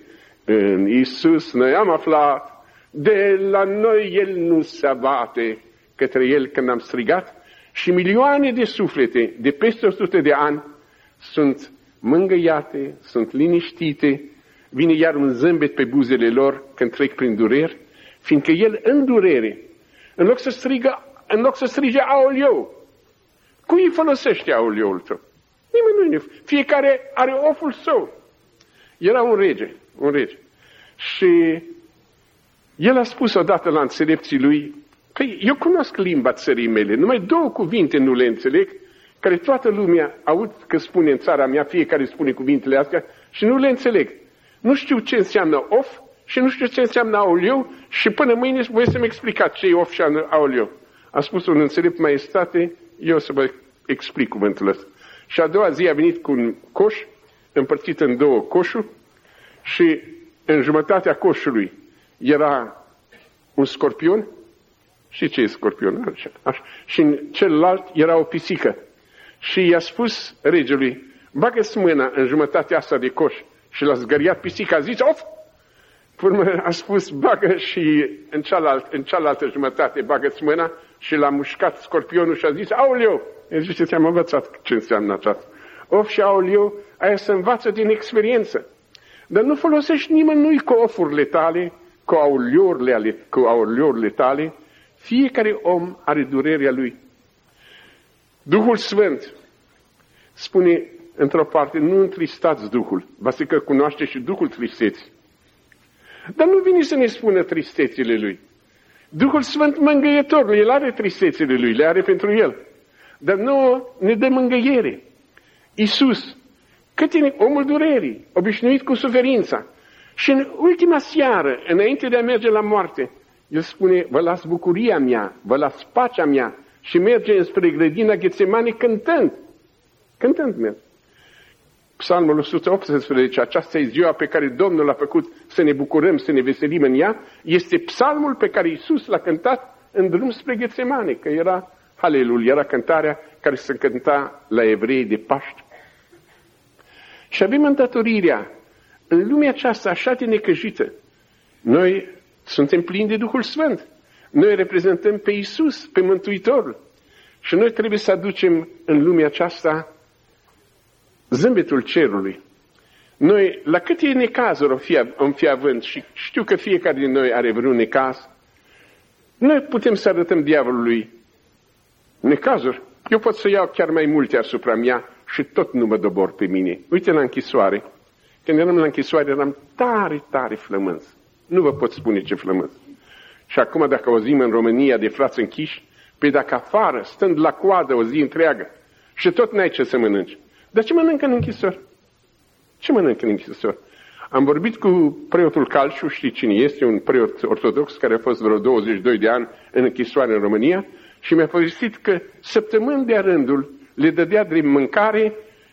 în Iisus noi am aflat, de la noi El nu se abate, către El când am strigat, și milioane de suflete de peste o sută de ani sunt mângâiate, sunt liniștite, vine iar un zâmbet pe buzele lor când trec prin dureri, fiindcă El în durere, în loc să strigă, în loc să strige aoleu, cui îi folosește aoleuul tău? Nimeni nu. Fiecare are oful său. Era un rege, un rege. Și el a spus odată la înțelepții lui, că eu cunosc limba țării mele, numai două cuvinte nu le înțeleg, care toată lumea aud că spune în țara mea, fiecare spune cuvintele astea și nu le înțeleg. Nu știu ce înseamnă of și nu știu ce înseamnă aoleu și până mâine voi să-mi explicați ce e of și aoleu. A spus un înțelept, maestate, eu o să vă explic cuvântul ăsta. Și a doua zi a venit cu un coș, împărțit în două coșuri, și în jumătatea coșului era un scorpion. Și ce e scorpion? Așa, așa. Și în celălalt era o pisică. Și i-a spus regelui, bagă-ți mâna în jumătatea asta de coș. Și l-a zgăriat pisica, a zis, of! Până a spus, bagă și în cealaltă, în cealaltă jumătate, bagă-ți mâna, și l-a mușcat scorpionul și a zis, aoleu! El zice, ți-am învățat ce înseamnă aceasta. Of și aoleu, aia se învață din experiență. Dar nu folosești nimănui cu ofurile tale, cu aoleurile, cu aoleurile tale. Fiecare om are durerea lui. Duhul Sfânt spune într-o parte, nu întristați Duhul, ba să că cunoaște și Duhul tristeții. Dar nu vine să ne spună tristețile lui. Duhul Sfânt mângâietorul, el are tristețile lui, le are pentru el. Dar nu ne dă mângâiere. Iisus, cât e omul durerii, obișnuit cu suferința. Și în ultima seară, înainte de a merge la moarte, el spune, vă las bucuria mea, vă las pacea mea, și merge înspre grădina Ghetsemane cântând. Cântând merge. Psalmul o sută optsprezece, aceasta e ziua pe care Domnul a făcut să ne bucurăm, să ne veselim în ea, este psalmul pe care Iisus l-a cântat în drum spre Ghetsemane, că era Haleluia, era cântarea care se cânta la evrei de Paști. Și avem îndatorirea, în lumea aceasta așa de necăjită, noi suntem plini de Duhul Sfânt, noi reprezentăm pe Iisus, pe Mântuitorul, și noi trebuie să aducem în lumea aceasta zâmbetul cerului. Noi, la câte necazuri om fi, om fi având, și știu că fiecare din noi are vreun necaz, noi putem să arătăm diavolului necazuri. Eu pot să iau chiar mai multe asupra mea și tot nu mă dobor pe mine. Uite la închisoare. Când eram la închisoare eram tare, tare flămânz. Nu vă pot spune ce flămânz. Și acum dacă auzim în România de frați închiși, pe dacă afară, stând la coadă o zi întreagă și tot n-ai ce să mănânci. Dar ce mănâncă în închisori? Ce mănâncă în închisori? Am vorbit cu preotul Calciu, știi cine este, un preot ortodox care a fost vreo douăzeci și doi de ani în închisoare în România și mi-a povestit că săptămâni de rândul le dădea de mâncare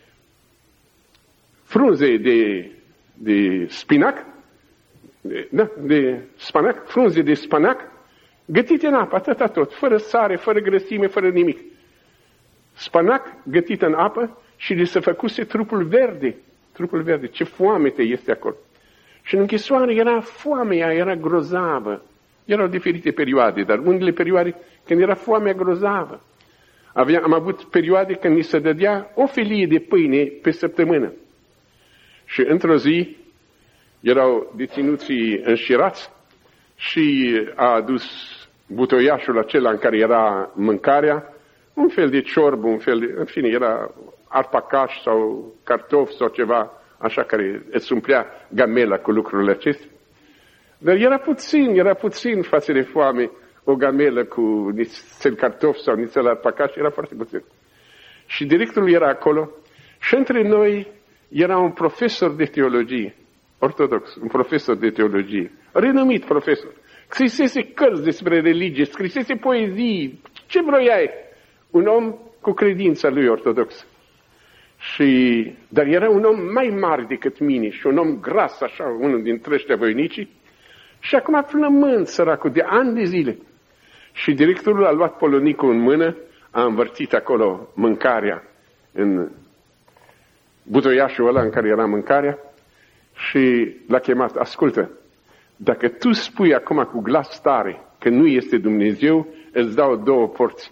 frunze de, de spinac, de, da, de spanac, frunze de spanac, gătite în apă, atâta tot, fără sare, fără grăsime, fără nimic. Spanac gătit în apă și li se făcuse trupul verde. Trupul verde, ce foamete este acolo. Și în închisoare era foamea, era grozavă. Erau diferite perioade, dar unele perioade când era foamea grozavă. Avea, am avut perioade când ni se dădea o felie de pâine pe săptămână. Și într-o zi erau deținuții înșirați și a adus butoiașul acela în care era mâncarea, un fel de ciorbă, un fel de, în fine, era arpacaș sau cartofi sau ceva așa care îți umplea gamela cu lucrurile acestea. Dar era puțin, era puțin față de foame o gamelă cu nițel cartofi sau nițel arpacaș, era foarte puțin. Și directorul era acolo și între noi era un profesor de teologie, ortodox, un profesor de teologie, renumit profesor. Scrisese cărți despre religie, scrisese poezii, ce vroiai, un om cu credința lui ortodoxă. Și, dar era un om mai mare decât mine și un om gras, așa, unul dintre ăștia voinicii, și acum flămând săracul de ani de zile. Și directorul a luat polonicul în mână, a învârtit acolo mâncarea în butoiașul ăla în care era mâncarea Și l-a chemat, ascultă, dacă tu spui acum cu glas tare că nu este Dumnezeu, îți dau două porți.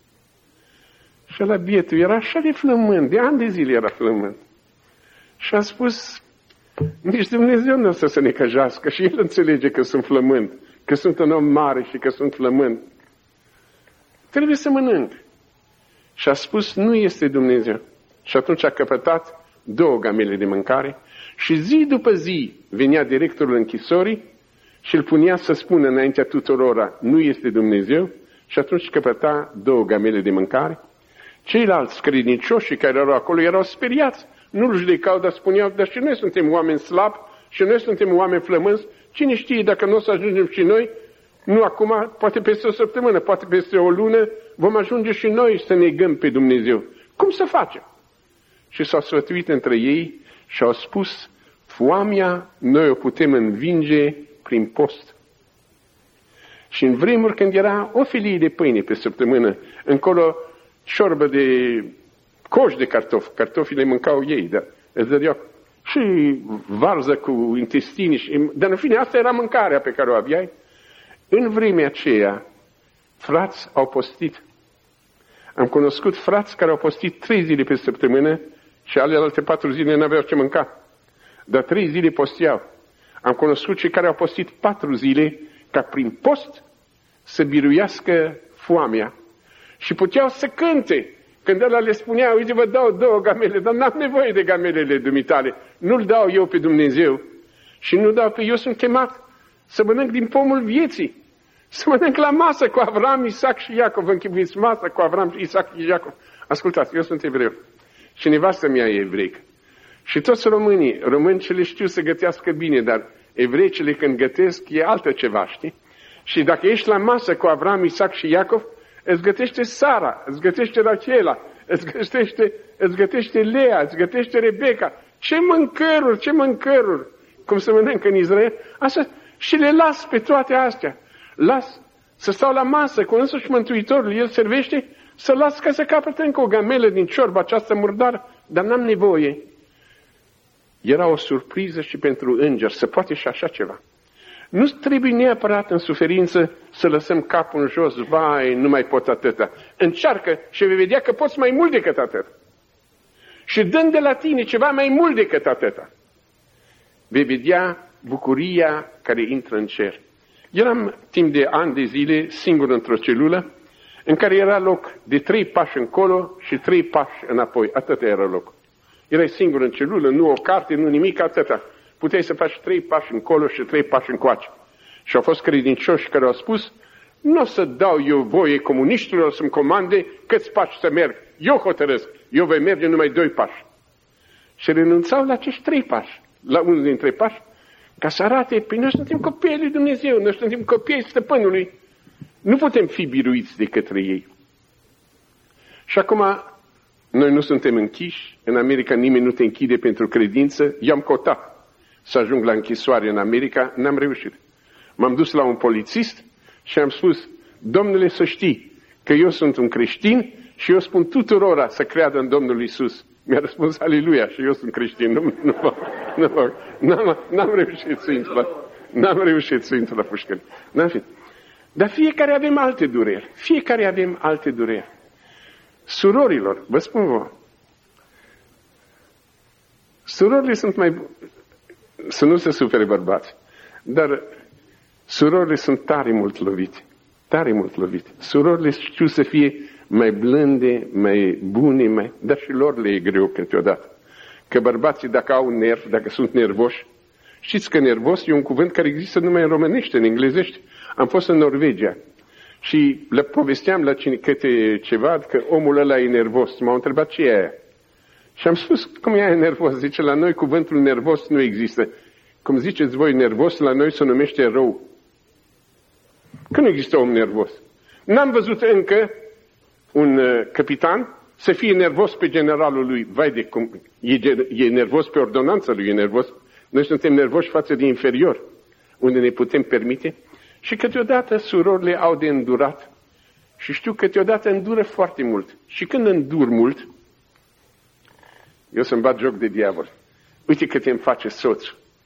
Și ăla bietul era așa de flământ, de ani de zile era flământ. Și a spus, nici Dumnezeu nu o să se necăjească și el înțelege că sunt flământ, că sunt un om mare și că sunt flământ. Trebuie să mănânc. Și a spus, nu este Dumnezeu. Și atunci a căpătat două gamele de mâncare și zi după zi venea directorul închisorii și îl punea să spună înaintea tuturora, nu este Dumnezeu, și atunci căpăta două gamele de mâncare. Ceilalți credincioși care erau acolo erau speriați. Nu-l judecau, dar spuneau, dar și noi suntem oameni slabi și noi suntem oameni flămânzi. Cine știe dacă nu o să ajungem și noi, nu acum, poate peste o săptămână, poate peste o lună, vom ajunge și noi să negăm pe Dumnezeu. Cum să facem? Și s-au sfătuit între ei și au spus, foamea noi o putem învinge prin post. Și în vremuri când era o felie de pâine pe săptămână, încolo ciorbă de coș de cartofi, cartofii le mâncau ei, dar îți dădeau și varză cu intestini, și, dar în fine, asta era mâncarea pe care o aveai. În vremea aceea, frați au postit. Am cunoscut frați care au postit trei zile pe săptămână și alelalte patru zile n-aveau ce mânca. Dar trei zile posteau. Am cunoscut cei care au postit patru zile ca prin post să biruiască foamea. Și puteau să cânte. Când ăla le spunea, uite, vă dau două gamele, dar n-am nevoie de gamelele dumitale. Nu-l dau eu pe Dumnezeu. Și nu dau pe eu, sunt chemat să mănânc din pomul vieții. Să mănânc la masă cu Avram, Isaac și Iacov. Vă închipuiți masă cu Avram, Isaac și Iacov. Ascultați, eu sunt evreu. Și nevastă mea e evreică. Și toți românii, români ce le știu să gătească bine, dar evreicele când gătesc e altă ceva, știi? Și dacă ești la masă cu Avram, Isaac și Iacov, îți gătește Sara, îți gătește Rachela, îți gătește, îți gătește Lea, îți gătește Rebecca. Ce mâncăruri, ce mâncăruri! Cum se mănâncă în Israel. Așa, și le las pe toate astea. Las să stau la masă cu însuși Mântuitorul, el servește, să las ca să capătă încă o gamelă din ciorba această murdară, dar n-am nevoie. Era o surpriză și pentru înger, se poate și așa ceva. Nu trebuie neapărat în suferință să lăsăm capul în jos, vai, nu mai pot atâta. Încearcă și vei vedea că poți mai mult decât atât. Și dând de la tine ceva mai mult decât atâta, vei vedea bucuria care intră în cer. Eram timp de ani de zile singur într-o celulă în care era loc de trei pași încolo și trei pași înapoi. Atât era loc. Erai singur în celulă, nu o carte, nu nimic, atâta. Puteai să faci trei pași încolo și trei pași încoace. Și au fost credincioși care au spus, nu o să dau eu voie comuniștilor să-mi comande câți pași să merg. Eu hotărăsc, eu voi merge numai doi pași. Și renunțau la acești trei pași, la unul dintre pași, ca să arate, păi noi suntem copiii lui Dumnezeu, noi suntem copiii stăpânului. Nu putem fi biruiți de către ei. Și acum, noi nu suntem închiși, în America nimeni nu te închide pentru credință, i-am cotat să ajung la închisoare în America, n-am reușit. M-am dus la un polițist și am spus, domnule, să știi că eu sunt un creștin și eu spun tuturora să creadă în Domnul Iisus. Mi-a răspuns, aleluia, și eu sunt creștin. Nu, nu, nu, nu, n-am, n-am reușit să intru la, n-am reușit să intru la pușcărie. N-am fi. Dar fiecare avem alte dureri. Fiecare avem alte dureri. Surorilor, vă spun vouă, surorile sunt mai... Să nu se supere bărbați, dar surorile sunt tare mult lovite. Tare mult lovite. Surorile știu să fie mai blânde, mai bune, mai... dar și lor le e greu câteodată. Că bărbații, dacă au nervi, dacă sunt nervoși, știți că nervos e un cuvânt care există numai în românește, în englezește. Am fost în Norvegia și le povesteam la cine câte ceva că omul ăla e nervos. M-au întrebat ce e aia. Și am spus, cum e aia nervos? Zice, la noi cuvântul nervos nu există. Cum ziceți voi nervos, la noi se numește rău. Că nu există om nervos. N-am văzut încă un uh, capitan să fie nervos pe generalul lui. Vai de cum, e, e nervos pe ordonanța lui, e nervos. Noi suntem nervoși față de inferior, unde ne putem permite. Și câteodată surorile au de îndurat. Și știu că câteodată îndură foarte mult. Și când îndur mult, eu să-mi bat joc de diavol. Uite cât îmi face soțul.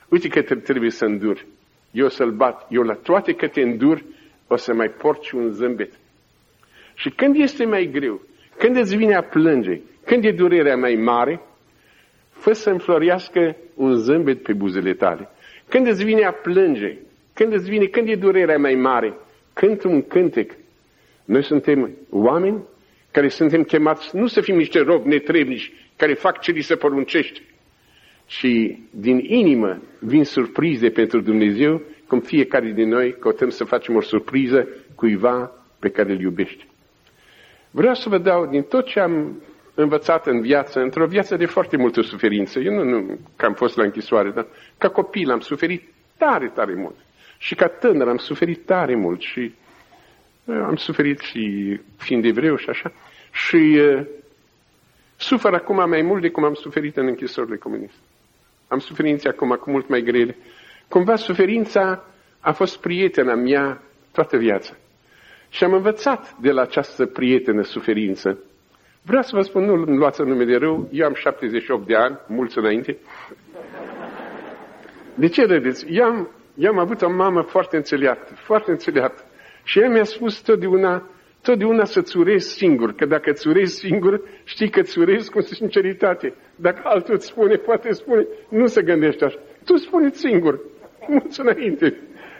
Uite că trebuie să îndur. Eu să-l bat. Eu la toate că te îndur, o să mai porci un zâmbet. Și când este mai greu, când îți vine a plânge, când e durerea mai mare, fă să înflorească un zâmbet pe buzele tale. Când îți vine a plânge, când îți vine, când e durerea mai mare, cântă un cântec. Noi suntem oameni care suntem chemați nu să fim niște robi netrebnici care fac ce li se poruncește, și din inimă vin surprize pentru Dumnezeu, cum fiecare din noi căutăm să facem o surpriză cuiva pe care îl iubește. Vreau să vă dau din tot ce am învățat în viață, într-o viață de foarte multă suferință. Eu nu, nu că am fost la închisoare, dar ca copil am suferit tare, tare mult. Și ca tânăr am suferit tare mult și am suferit și fiind evreu și așa. Și uh, sufer acum mai mult decât am suferit în închisorile comuniste. Am suferințe acum cu mult mai grele. Cumva suferința a fost prietena mea toată viața. Și am învățat de la această prietenă suferință. Vreau să vă spun, nu luați nume de rău, eu am șaptezeci și opt de ani, mulți înainte. De ce râdeți? Eu am, eu am avut o mamă foarte înțeleaptă, foarte înțeleaptă. Și ea mi-a spus totdeauna, totdeauna să-ți urezi singur, că dacă îți urezi singur, știi că îți urezi cu sinceritate. Dacă altul îți spune, poate spune, nu se gândește așa. Tu spune-ți singur, mulți înainte.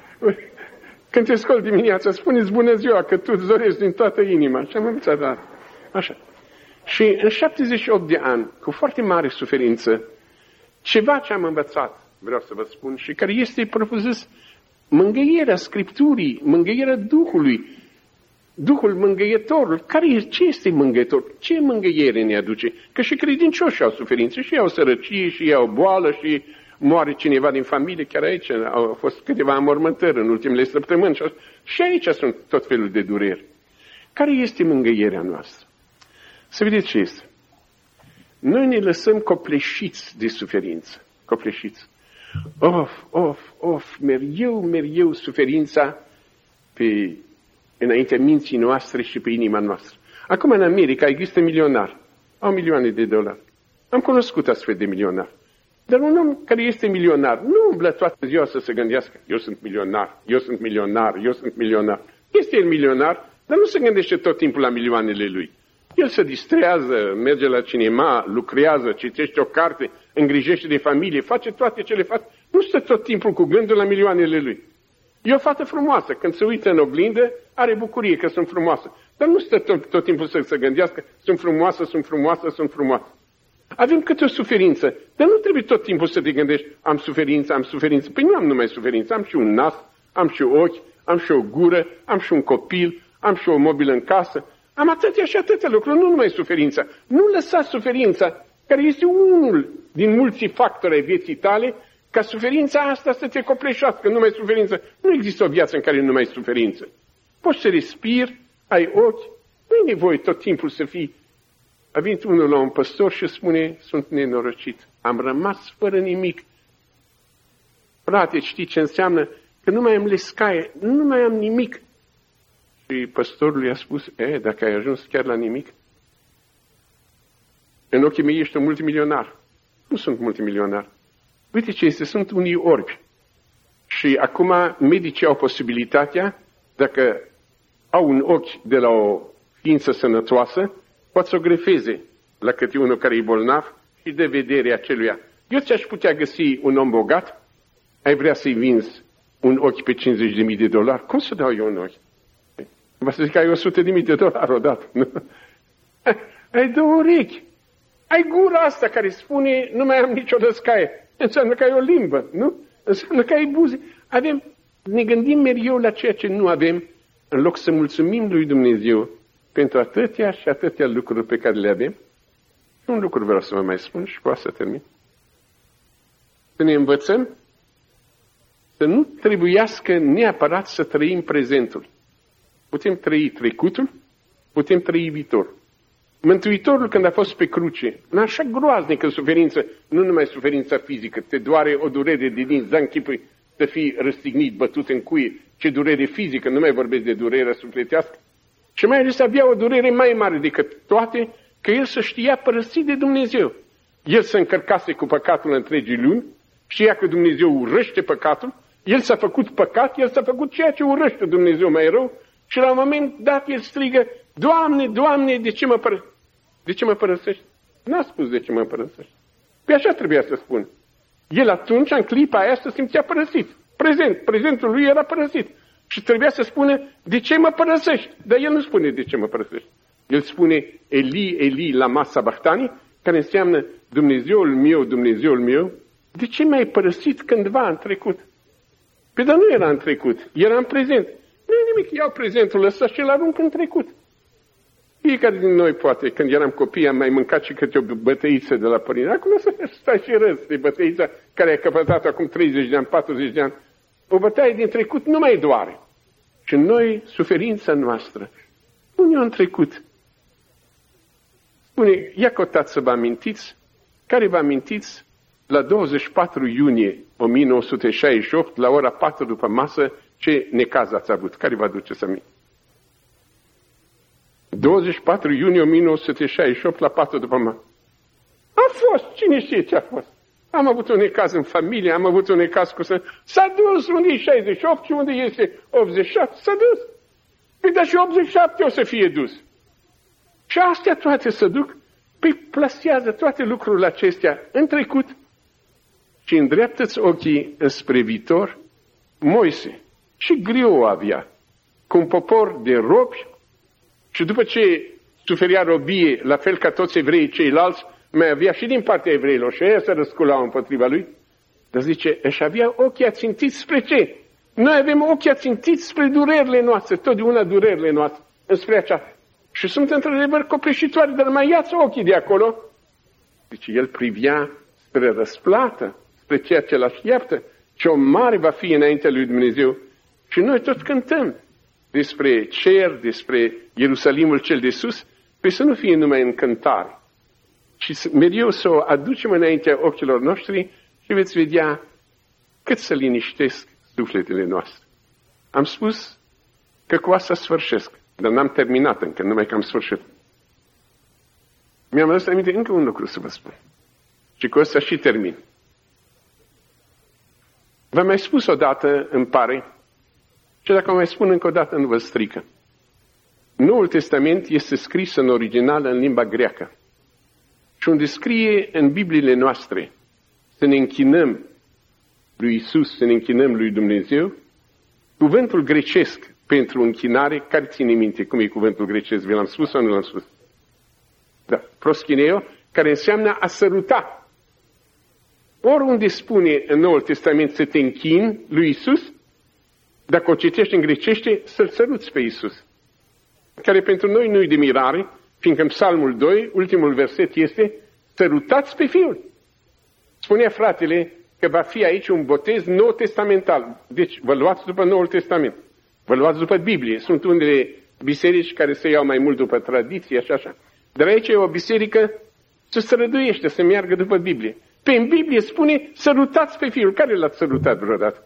Când te scoli dimineața, spune-ți bună ziua, că tu îți dorești din toată inima. Și am învățat, da. Așa. Și în șaptezeci și opt de ani, cu foarte mare suferință, ceva ce am învățat, vreau să vă spun, și care este propriu-zis mângâierea Scripturii, mângâierea Duhului, Duhul mângâietorul. Care e, ce este mângâietor? Ce mângâiere ne aduce? Că și credincioși au suferință, și au sărăcie, și au boală, și moare cineva din familie. Chiar aici au fost câteva înmormântări în ultimele săptămâni. Și aici sunt tot felul de dureri. Care este mângâierea noastră? Să vedeți ce este. Noi ne lăsăm copleșiți de suferință. Copleșiți. Of, of, of, mereu, mereu suferința pe, înaintea minții noastre și pe inima noastră. Acum în America există milionari. Au milioane de dolari. Am cunoscut astfel de milionari. Dar un om care este milionar nu umblă toată ziua să se gândească: eu sunt milionar, eu sunt milionar, eu sunt milionar. Este el milionar, dar nu se gândește tot timpul la milioanele lui. El se distrează, merge la cinema, lucrează, citește o carte, îngrijește de familie, face toate ce le face. Nu stă tot timpul cu gândul la milioanele lui. E o fată frumoasă. Când se uită în oglindă, are bucurie că sunt frumoasă. Dar nu stă tot, tot timpul să se gândească: sunt frumoasă, sunt frumoasă, sunt frumoasă. Avem câte o suferință, dar nu trebuie tot timpul să te gândești: am suferință, am suferință. Păi nu am numai suferință, am și un nas, am și ochi, am și o gură, am și un copil, am și o mobilă în casă. Am atâtea și atâtea lucruri, nu numai suferința. Nu lăsa suferința, care este unul din mulți factori ai vieții tale, ca suferința asta să te copleșească. Numai suferință. Nu există o viață în care nu mai suferință. Poți să respiri, ai ochi, nu e nevoie tot timpul să fii. A venit unul la un păstor și spune: sunt nenorocit, am rămas fără nimic. Frate, știi ce înseamnă? Că nu mai am lescaie, nu mai am nimic. Și păstorul i-a spus: e, dacă ai ajuns chiar la nimic, în ochii mei ești un multimilionar. Nu sunt multimilionar. Uite ce este, sunt unii orbi. Și acum medicii au posibilitatea, dacă au un ochi de la o ființă sănătoasă, pot să o grefeze la câte unul care e bolnav și de vedere aceluia. Eu ți-aș putea găsi un om bogat, ai vrea să-i vinzi un ochi pe cincizeci de mii de dolari, cum să dau eu un ochi? Vă să zic că ai o sută de mii de dolari odată. Nu? Ai două urechi. Ai gura asta care spune: nu mai am nicio răscaie. Înseamnă că ai o limbă, nu? Înseamnă că ai buze. Avem, ne gândim mereu la ceea ce nu avem, în loc să mulțumim lui Dumnezeu pentru atâtea și atâtea lucruri pe care le avem. Un lucru vreau să vă mai spun și cu asta termin. Să ne învățăm să nu trebuiască neapărat să trăim prezentul. Putem trăi trecutul, putem trăi viitorul. Mântuitorul, când a fost pe cruce, în așa groaznică suferință, nu numai suferința fizică, te doare o durere de dinți, da, închipui să fii răstignit, bătut în cuie, ce durere fizică, nu mai vorbesc de durerea sufletească, și mai ales avea o durere mai mare decât toate, că el se știa părăsit de Dumnezeu. El se încărcase cu păcatul întregii lumi știa că Dumnezeu urăște păcatul, el s-a făcut păcat, el s-a făcut ceea ce urăște Dumnezeu mai rău și la un moment dat el strigă, Doamne, Doamne, de ce mă, pără... de ce mă părăsești? N-a spus de ce mă părăsești. Pe așa trebuia să spun. El atunci, în clipa aia, se simțea părăsit. Prezent, prezentul lui era părăsit. Și trebuia să spună, de ce mă părăsești? Dar el nu spune de ce mă părăsești. El spune, Eli, Eli, lama sabachthani, care înseamnă, Dumnezeul meu, Dumnezeul meu, de ce m-ai părăsit cândva în trecut? Păi dar nu era în trecut, era în prezent. Nu e nimic, iau prezentul ăsta și îl arunc în trecut. Fiecare din noi, poate, când eram copii, am mai mâncat și câte o bătăiță de la părinte. Acum să stai și râzi de bătăița care a căpătat acum treizeci de ani, patruzeci de ani. O bătaie din trecut nu mai doare. Și noi, suferința noastră, spune-o în trecut. Spune, ia căutați să vă amintiți, care vă amintiți la douăzeci și patru iunie o mie nouă sute șaizeci și opt, la ora patru după masă, ce necaz ați avut? Care vă aduceți aminte? douăzeci și patru iunie o mie nouă sute șaizeci și opt, la patru după masă. A fost, cine știe ce a fost? Am avut un necaz în familie, am avut un necaz cu să... S-a dus unde e șaizeci și opt și unde este optzeci și șapte, s-a dus. Păi dar și optzeci și șapte o să fie dus. Și astea toate se duc, păi plasează toate lucrurile acestea în trecut și îndreaptă-ți ochii spre viitor. Moise și greu avea, cu un popor de robi și după ce suferea robie, la fel ca toți evreii ceilalți, mai avea și din partea evreilor și ei se răsculau împotriva lui, dar zice, își avea ochii ațintiți spre ce? Noi avem ochii ațintiți spre durerile noastre, totdeauna durerile noastre, spre aceasta. Și sunt într-adevăr copleșitoare, dar mai ia-ți ochii de acolo. Zice, el privea spre răsplată, spre ceea ce l-așteaptă, ce o mare va fi înaintea lui Dumnezeu. Și noi tot cântăm despre cer, despre Ierusalimul cel de sus, pe să nu fie numai în cântare, și mereu să o aducem înaintea ochilor noștri și veți vedea cât să liniștesc sufletele noastre. Am spus că cu asta sfârșesc, dar n-am terminat încă, numai că am sfârșit. Mi-am adus aminte încă un lucru să vă spun. Și cu asta și termin. V-am mai spus odată, îmi pare, și dacă o mai spun încă o dată, nu vă strică. Noul Testament este scris în original în limba greacă. Și unde scrie în Bibliile noastre să ne închinăm lui Isus, să ne închinăm lui Dumnezeu, cuvântul grecesc pentru închinare, care ține minte cum e cuvântul grecesc? Vi l-am spus sau nu l-am spus? Da, proschineo, care înseamnă a săruta. Oriunde spune în Noul Testament să te închini lui Isus, dacă o citești în grecește, să-L săruți pe Isus. Care pentru noi nu e de mirare, fiindcă în Psalmul doi, ultimul verset este, sărutați pe Fiul. Spunea fratele că va fi aici un botez nou testamental. Deci vă luați după Noul Testament. Vă luați după Biblie. Sunt unele biserici care se iau mai mult după tradiție, așa, așa. Dar aici e o biserică ce se răduiește, să meargă după Biblie. Pe în Biblie spune, sărutați pe Fiul. Care l-ați sărutat vreodată?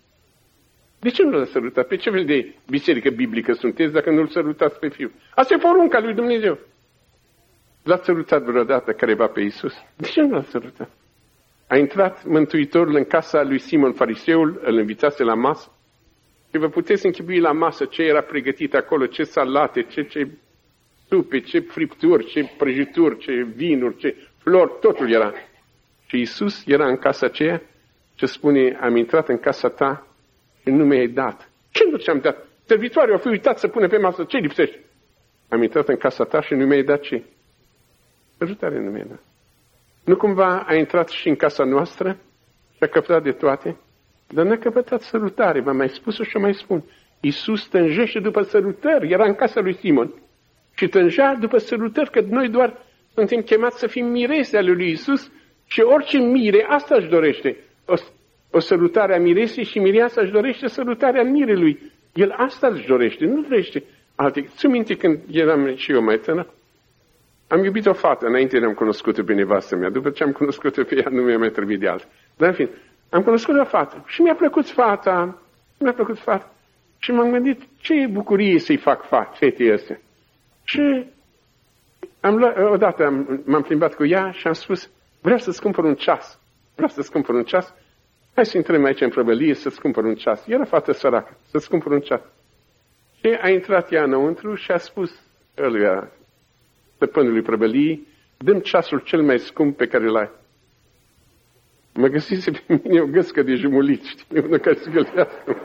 De ce nu l-ați sărutat? Pe ce fel de biserică biblică sunteți dacă nu-L sărutați pe Fiul? Asta e porunca lui Dumnezeu. L-ați sărutat vreodată careva pe Iisus? De ce nu l-ați sărutat? A intrat Mântuitorul în casa lui Simon Fariseul, îl invitase la masă. Și vă puteți închipui la masă ce era pregătit acolo, ce salate, ce, ce supe, ce fripturi, ce prăjituri, ce vinuri, ce flori, totul era. Și Iisus era în casa aceea și spune, am intrat în casa ta și nu mi-ai dat. Ce nu ți-am dat? Servitoare au fi uitat să pune pe masă, ce lipsește? Am intrat în casa ta și nu mi-ai dat ce? Ajutare nu mi-ai dat. Nu cumva a intrat și în casa noastră și a căpătat de toate? Dar n-a căpătat sărutare, v-am mai spus-o și o mai spun. Iisus tânjește după sărutări, era în casa lui Simon. Și tângea după sărutări, că noi doar suntem chemați să fim mirese ale lui Iisus și orice mire, asta își dorește. O, o sărutare a miresei și mireasa își dorește sărutarea mirelui. El asta își dorește, nu dorește alte. Ți-mi minte când eram și eu mai tânăr? Am iubit o fată, înainte ne-am cunoscut-o pe nevastă mea. După ce am cunoscut-o pe ea, nu mi-a mai trebuit de altă. Dar în fine, am cunoscut o fată și mi-a plăcut fata, mi-a plăcut fata. Și m-am gândit, ce bucurie să-i fac fetei astea. Și am luat, odată am, m-am plimbat cu ea și am spus, vreau să-ți cumpăr un ceas. Vreau să-ți cumpăr un ceas hai să intrăm aici în prăvălie să-ți cumpăr un ceas. Era fată săracă, să-ți cumpăr un ceas. Și a intrat ea înăuntru și a spus ăluia, stăpânului prăvăliei, dă-mi ceasul cel mai scump pe care l-ai. Mă găsise pe mine o găscă de jumulit, știi, unul care se gălească.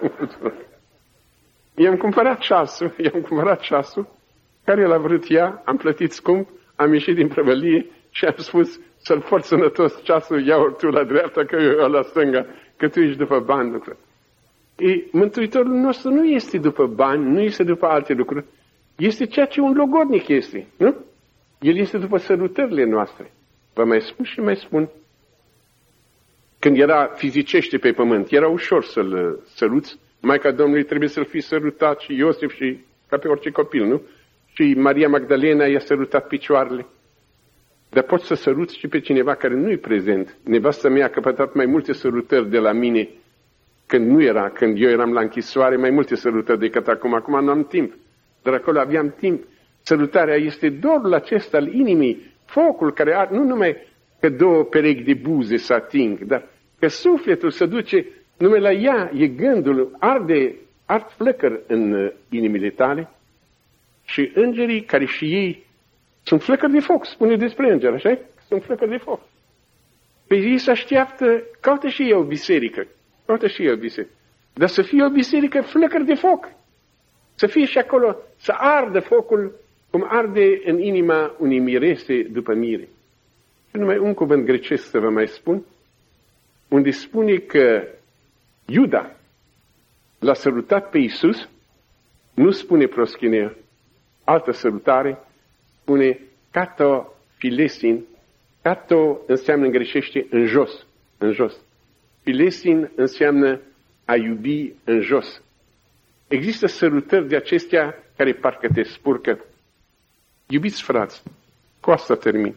I-am cumpărat ceasul, i-am cumpărat ceasul, care l-a vrut ea, am plătit scump, am ieșit din prăvălie și am spus să-l porți sănătos ceasul, ia-o tu la dreapta, că eu la stânga, că tu ești după bani lucruri. E, Mântuitorul nostru nu este după bani, nu este după alte lucruri, este ceea ce un logodnic este, nu? El este după sărutările noastre. Vă mai spun și mai spun. Când era fizicește pe pământ, era ușor să-l săruți. Maica Domnului trebuie să-l fi sărutat și Iosif și ca pe orice copil, nu? Și Maria Magdalena i-a sărutat picioarele. Dar poți să săruți și pe cineva care nu e prezent. Nevastă mea a căpătat mai multe sărutări de la mine când nu era, când eu eram la închisoare, mai multe sărutări decât acum. Acum nu am timp. Dar acolo aveam timp. Sărutarea este dorul acesta al inimii, focul care are, nu numai că două perechi de buze să ating, dar că sufletul se duce, numai la ea e gândul, arde, ard flăcări în inimile tale și îngerii care și ei sunt flăcări de foc, spune despre îngeri, așa? Sunt flăcări de foc. Pe ei se așteaptă, caută și ei o biserică, caută și ei o biserică, dar să fie o biserică flăcări de foc, să fie și acolo, să ardă focul cum arde în inima unei mirese după mire. Și numai un cuvânt grecesc să vă mai spun, unde spune că Iuda l-a sărutat pe Iisus, nu spune proschinea, altă sărutare, spune kato filesin, kato înseamnă în grecește în jos, în jos. Filesin înseamnă a iubi în jos. Există sărutări de acestea care parcă te spurcă. Iubiți frați, cu asta termin.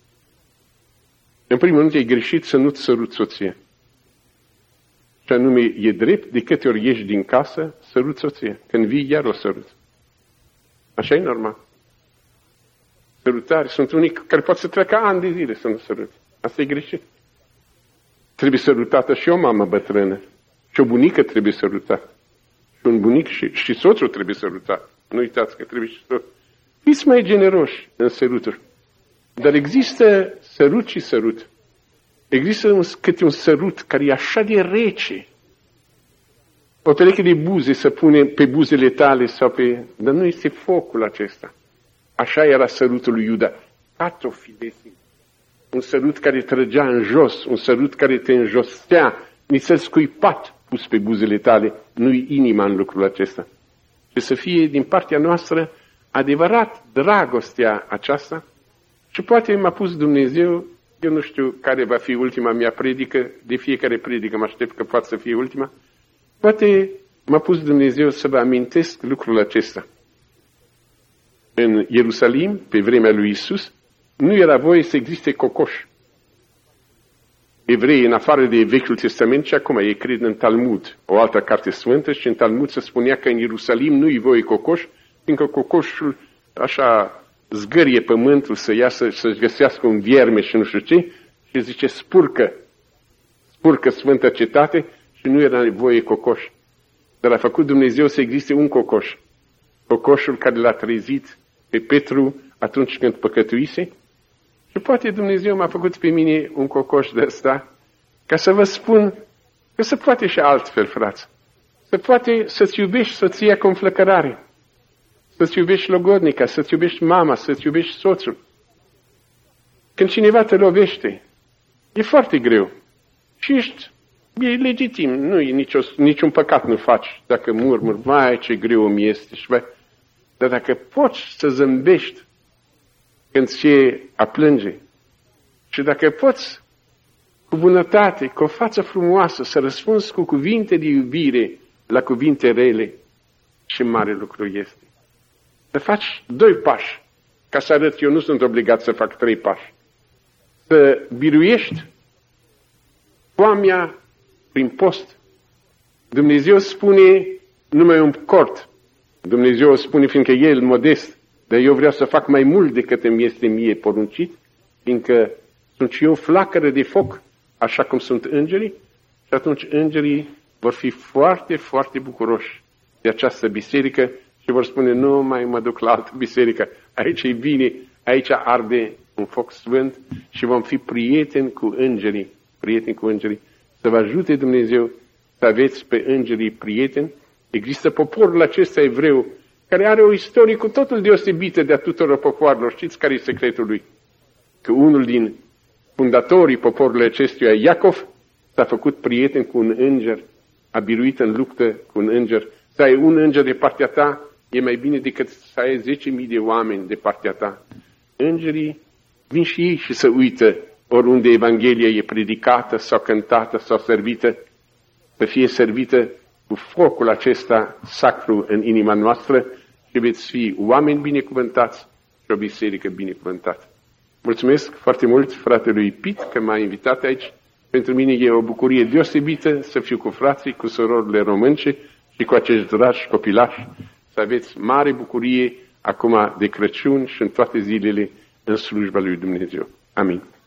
În primul rând, e greșit să nu-ți săruți soția. Și anume, e drept, de câte ori ieși din casă, săruți soția. Când vii, iar o săruți. Așa e normal. Sărutari sunt unii care pot să treacă ani de zile să nu săruți. Asta e greșit. Trebuie sărutată și o mamă bătrână. Și o bunică trebuie sărutată. Și un bunic și, și soțul trebuie sărutat. Nu uitați că trebuie și soțul. Fiți mai generoși în săruturi. Dar există sărut și sărut. Există un, câte un sărut care e așa de rece. O pereche de buze să pune pe buzele tale sau pe... Dar nu este focul acesta. Așa era sărutul lui Iuda. Catofilesi. Un sărut care trăgea în jos, un sărut care te înjostea, nițel scuipat pus pe buzele tale. Nu-i inima în lucrul acesta. Și să fie din partea noastră adevărat dragostea aceasta. Și poate m-a pus Dumnezeu, eu nu știu care va fi ultima mea predică, de fiecare predică mă aștept că poate să fie ultima, poate m-a pus Dumnezeu să vă amintesc lucrul acesta. În Ierusalim, pe vremea lui Isus, nu era voie să existe cocoș. Evreii, în afară de Vechiul Testament, și acum ei cred în Talmud, o altă carte sfântă, și în Talmud se spunea că în Ierusalim nu-i voie cocoș, fiindcă cocoșul așa zgârie pământul să iasă, să-și găsească un vierme și nu știu ce, și zice spurcă, spurcă sfântă cetate și nu era voie cocoș. Dar a făcut Dumnezeu să existe un cocoș. Cocoșul care l-a trezit pe Petru atunci când păcătuise. Și poate Dumnezeu m-a făcut pe mine un cocoș de ăsta ca să vă spun că se poate și altfel, frați. Se poate să-ți iubești soția cu înflăcărare. Să-ți iubești logodnica, să-ți iubești mama, să-ți iubești soțul. Când cineva te lovește, e foarte greu. Și ești, e legitim, nu e nicio, niciun păcat nu faci. Dacă murmuri, vai ce greu mi este. Și vai. Dar dacă poți să zâmbești când ți-e a plânge, și dacă poți cu bunătate, cu o față frumoasă, să răspunzi cu cuvinte de iubire la cuvinte rele, și mare lucru este. Să faci doi pași, ca să arăt, eu nu sunt obligat să fac trei pași. Să biruiești foamea prin post. Dumnezeu spune numai un cort. Dumnezeu spune, fiindcă El modest, dar eu vreau să fac mai mult decât îmi este mie poruncit, fiindcă sunt și eu flacără de foc, așa cum sunt îngerii, Și atunci îngerii vor fi foarte, foarte bucuroși de această biserică și vor spune, nu mai mă duc la altă biserică, aici e bine, aici arde un foc sfânt și vom fi prieteni cu îngerii, prieteni cu îngerii. Să vă ajute Dumnezeu să aveți pe îngerii prieteni. Există poporul acesta evreu, care are o istorie cu totul deosebită de a tuturor popoarelor. Știți care e secretul lui? Că unul din fundatorii poporului acestuia, Iacov, s-a făcut prieten cu un înger, a biruit în luptă cu un înger. Să ai un înger de partea ta e mai bine decât să ai zece mii de oameni de partea ta. Îngerii vin și ei și se uită oriunde Evanghelia e predicată sau cântată sau servită, să fie servită cu focul acesta sacru în inima noastră și veți fi oameni binecuvântați și o biserică binecuvântată. Mulțumesc foarte mult fratelui Pit că m-a invitat aici. Pentru mine e o bucurie deosebită să fiu cu frații, cu surorile românce și cu acești dragi copilași. Să aveți mare bucurie acum de Crăciun și în toate zilele în slujba lui Dumnezeu. Amin.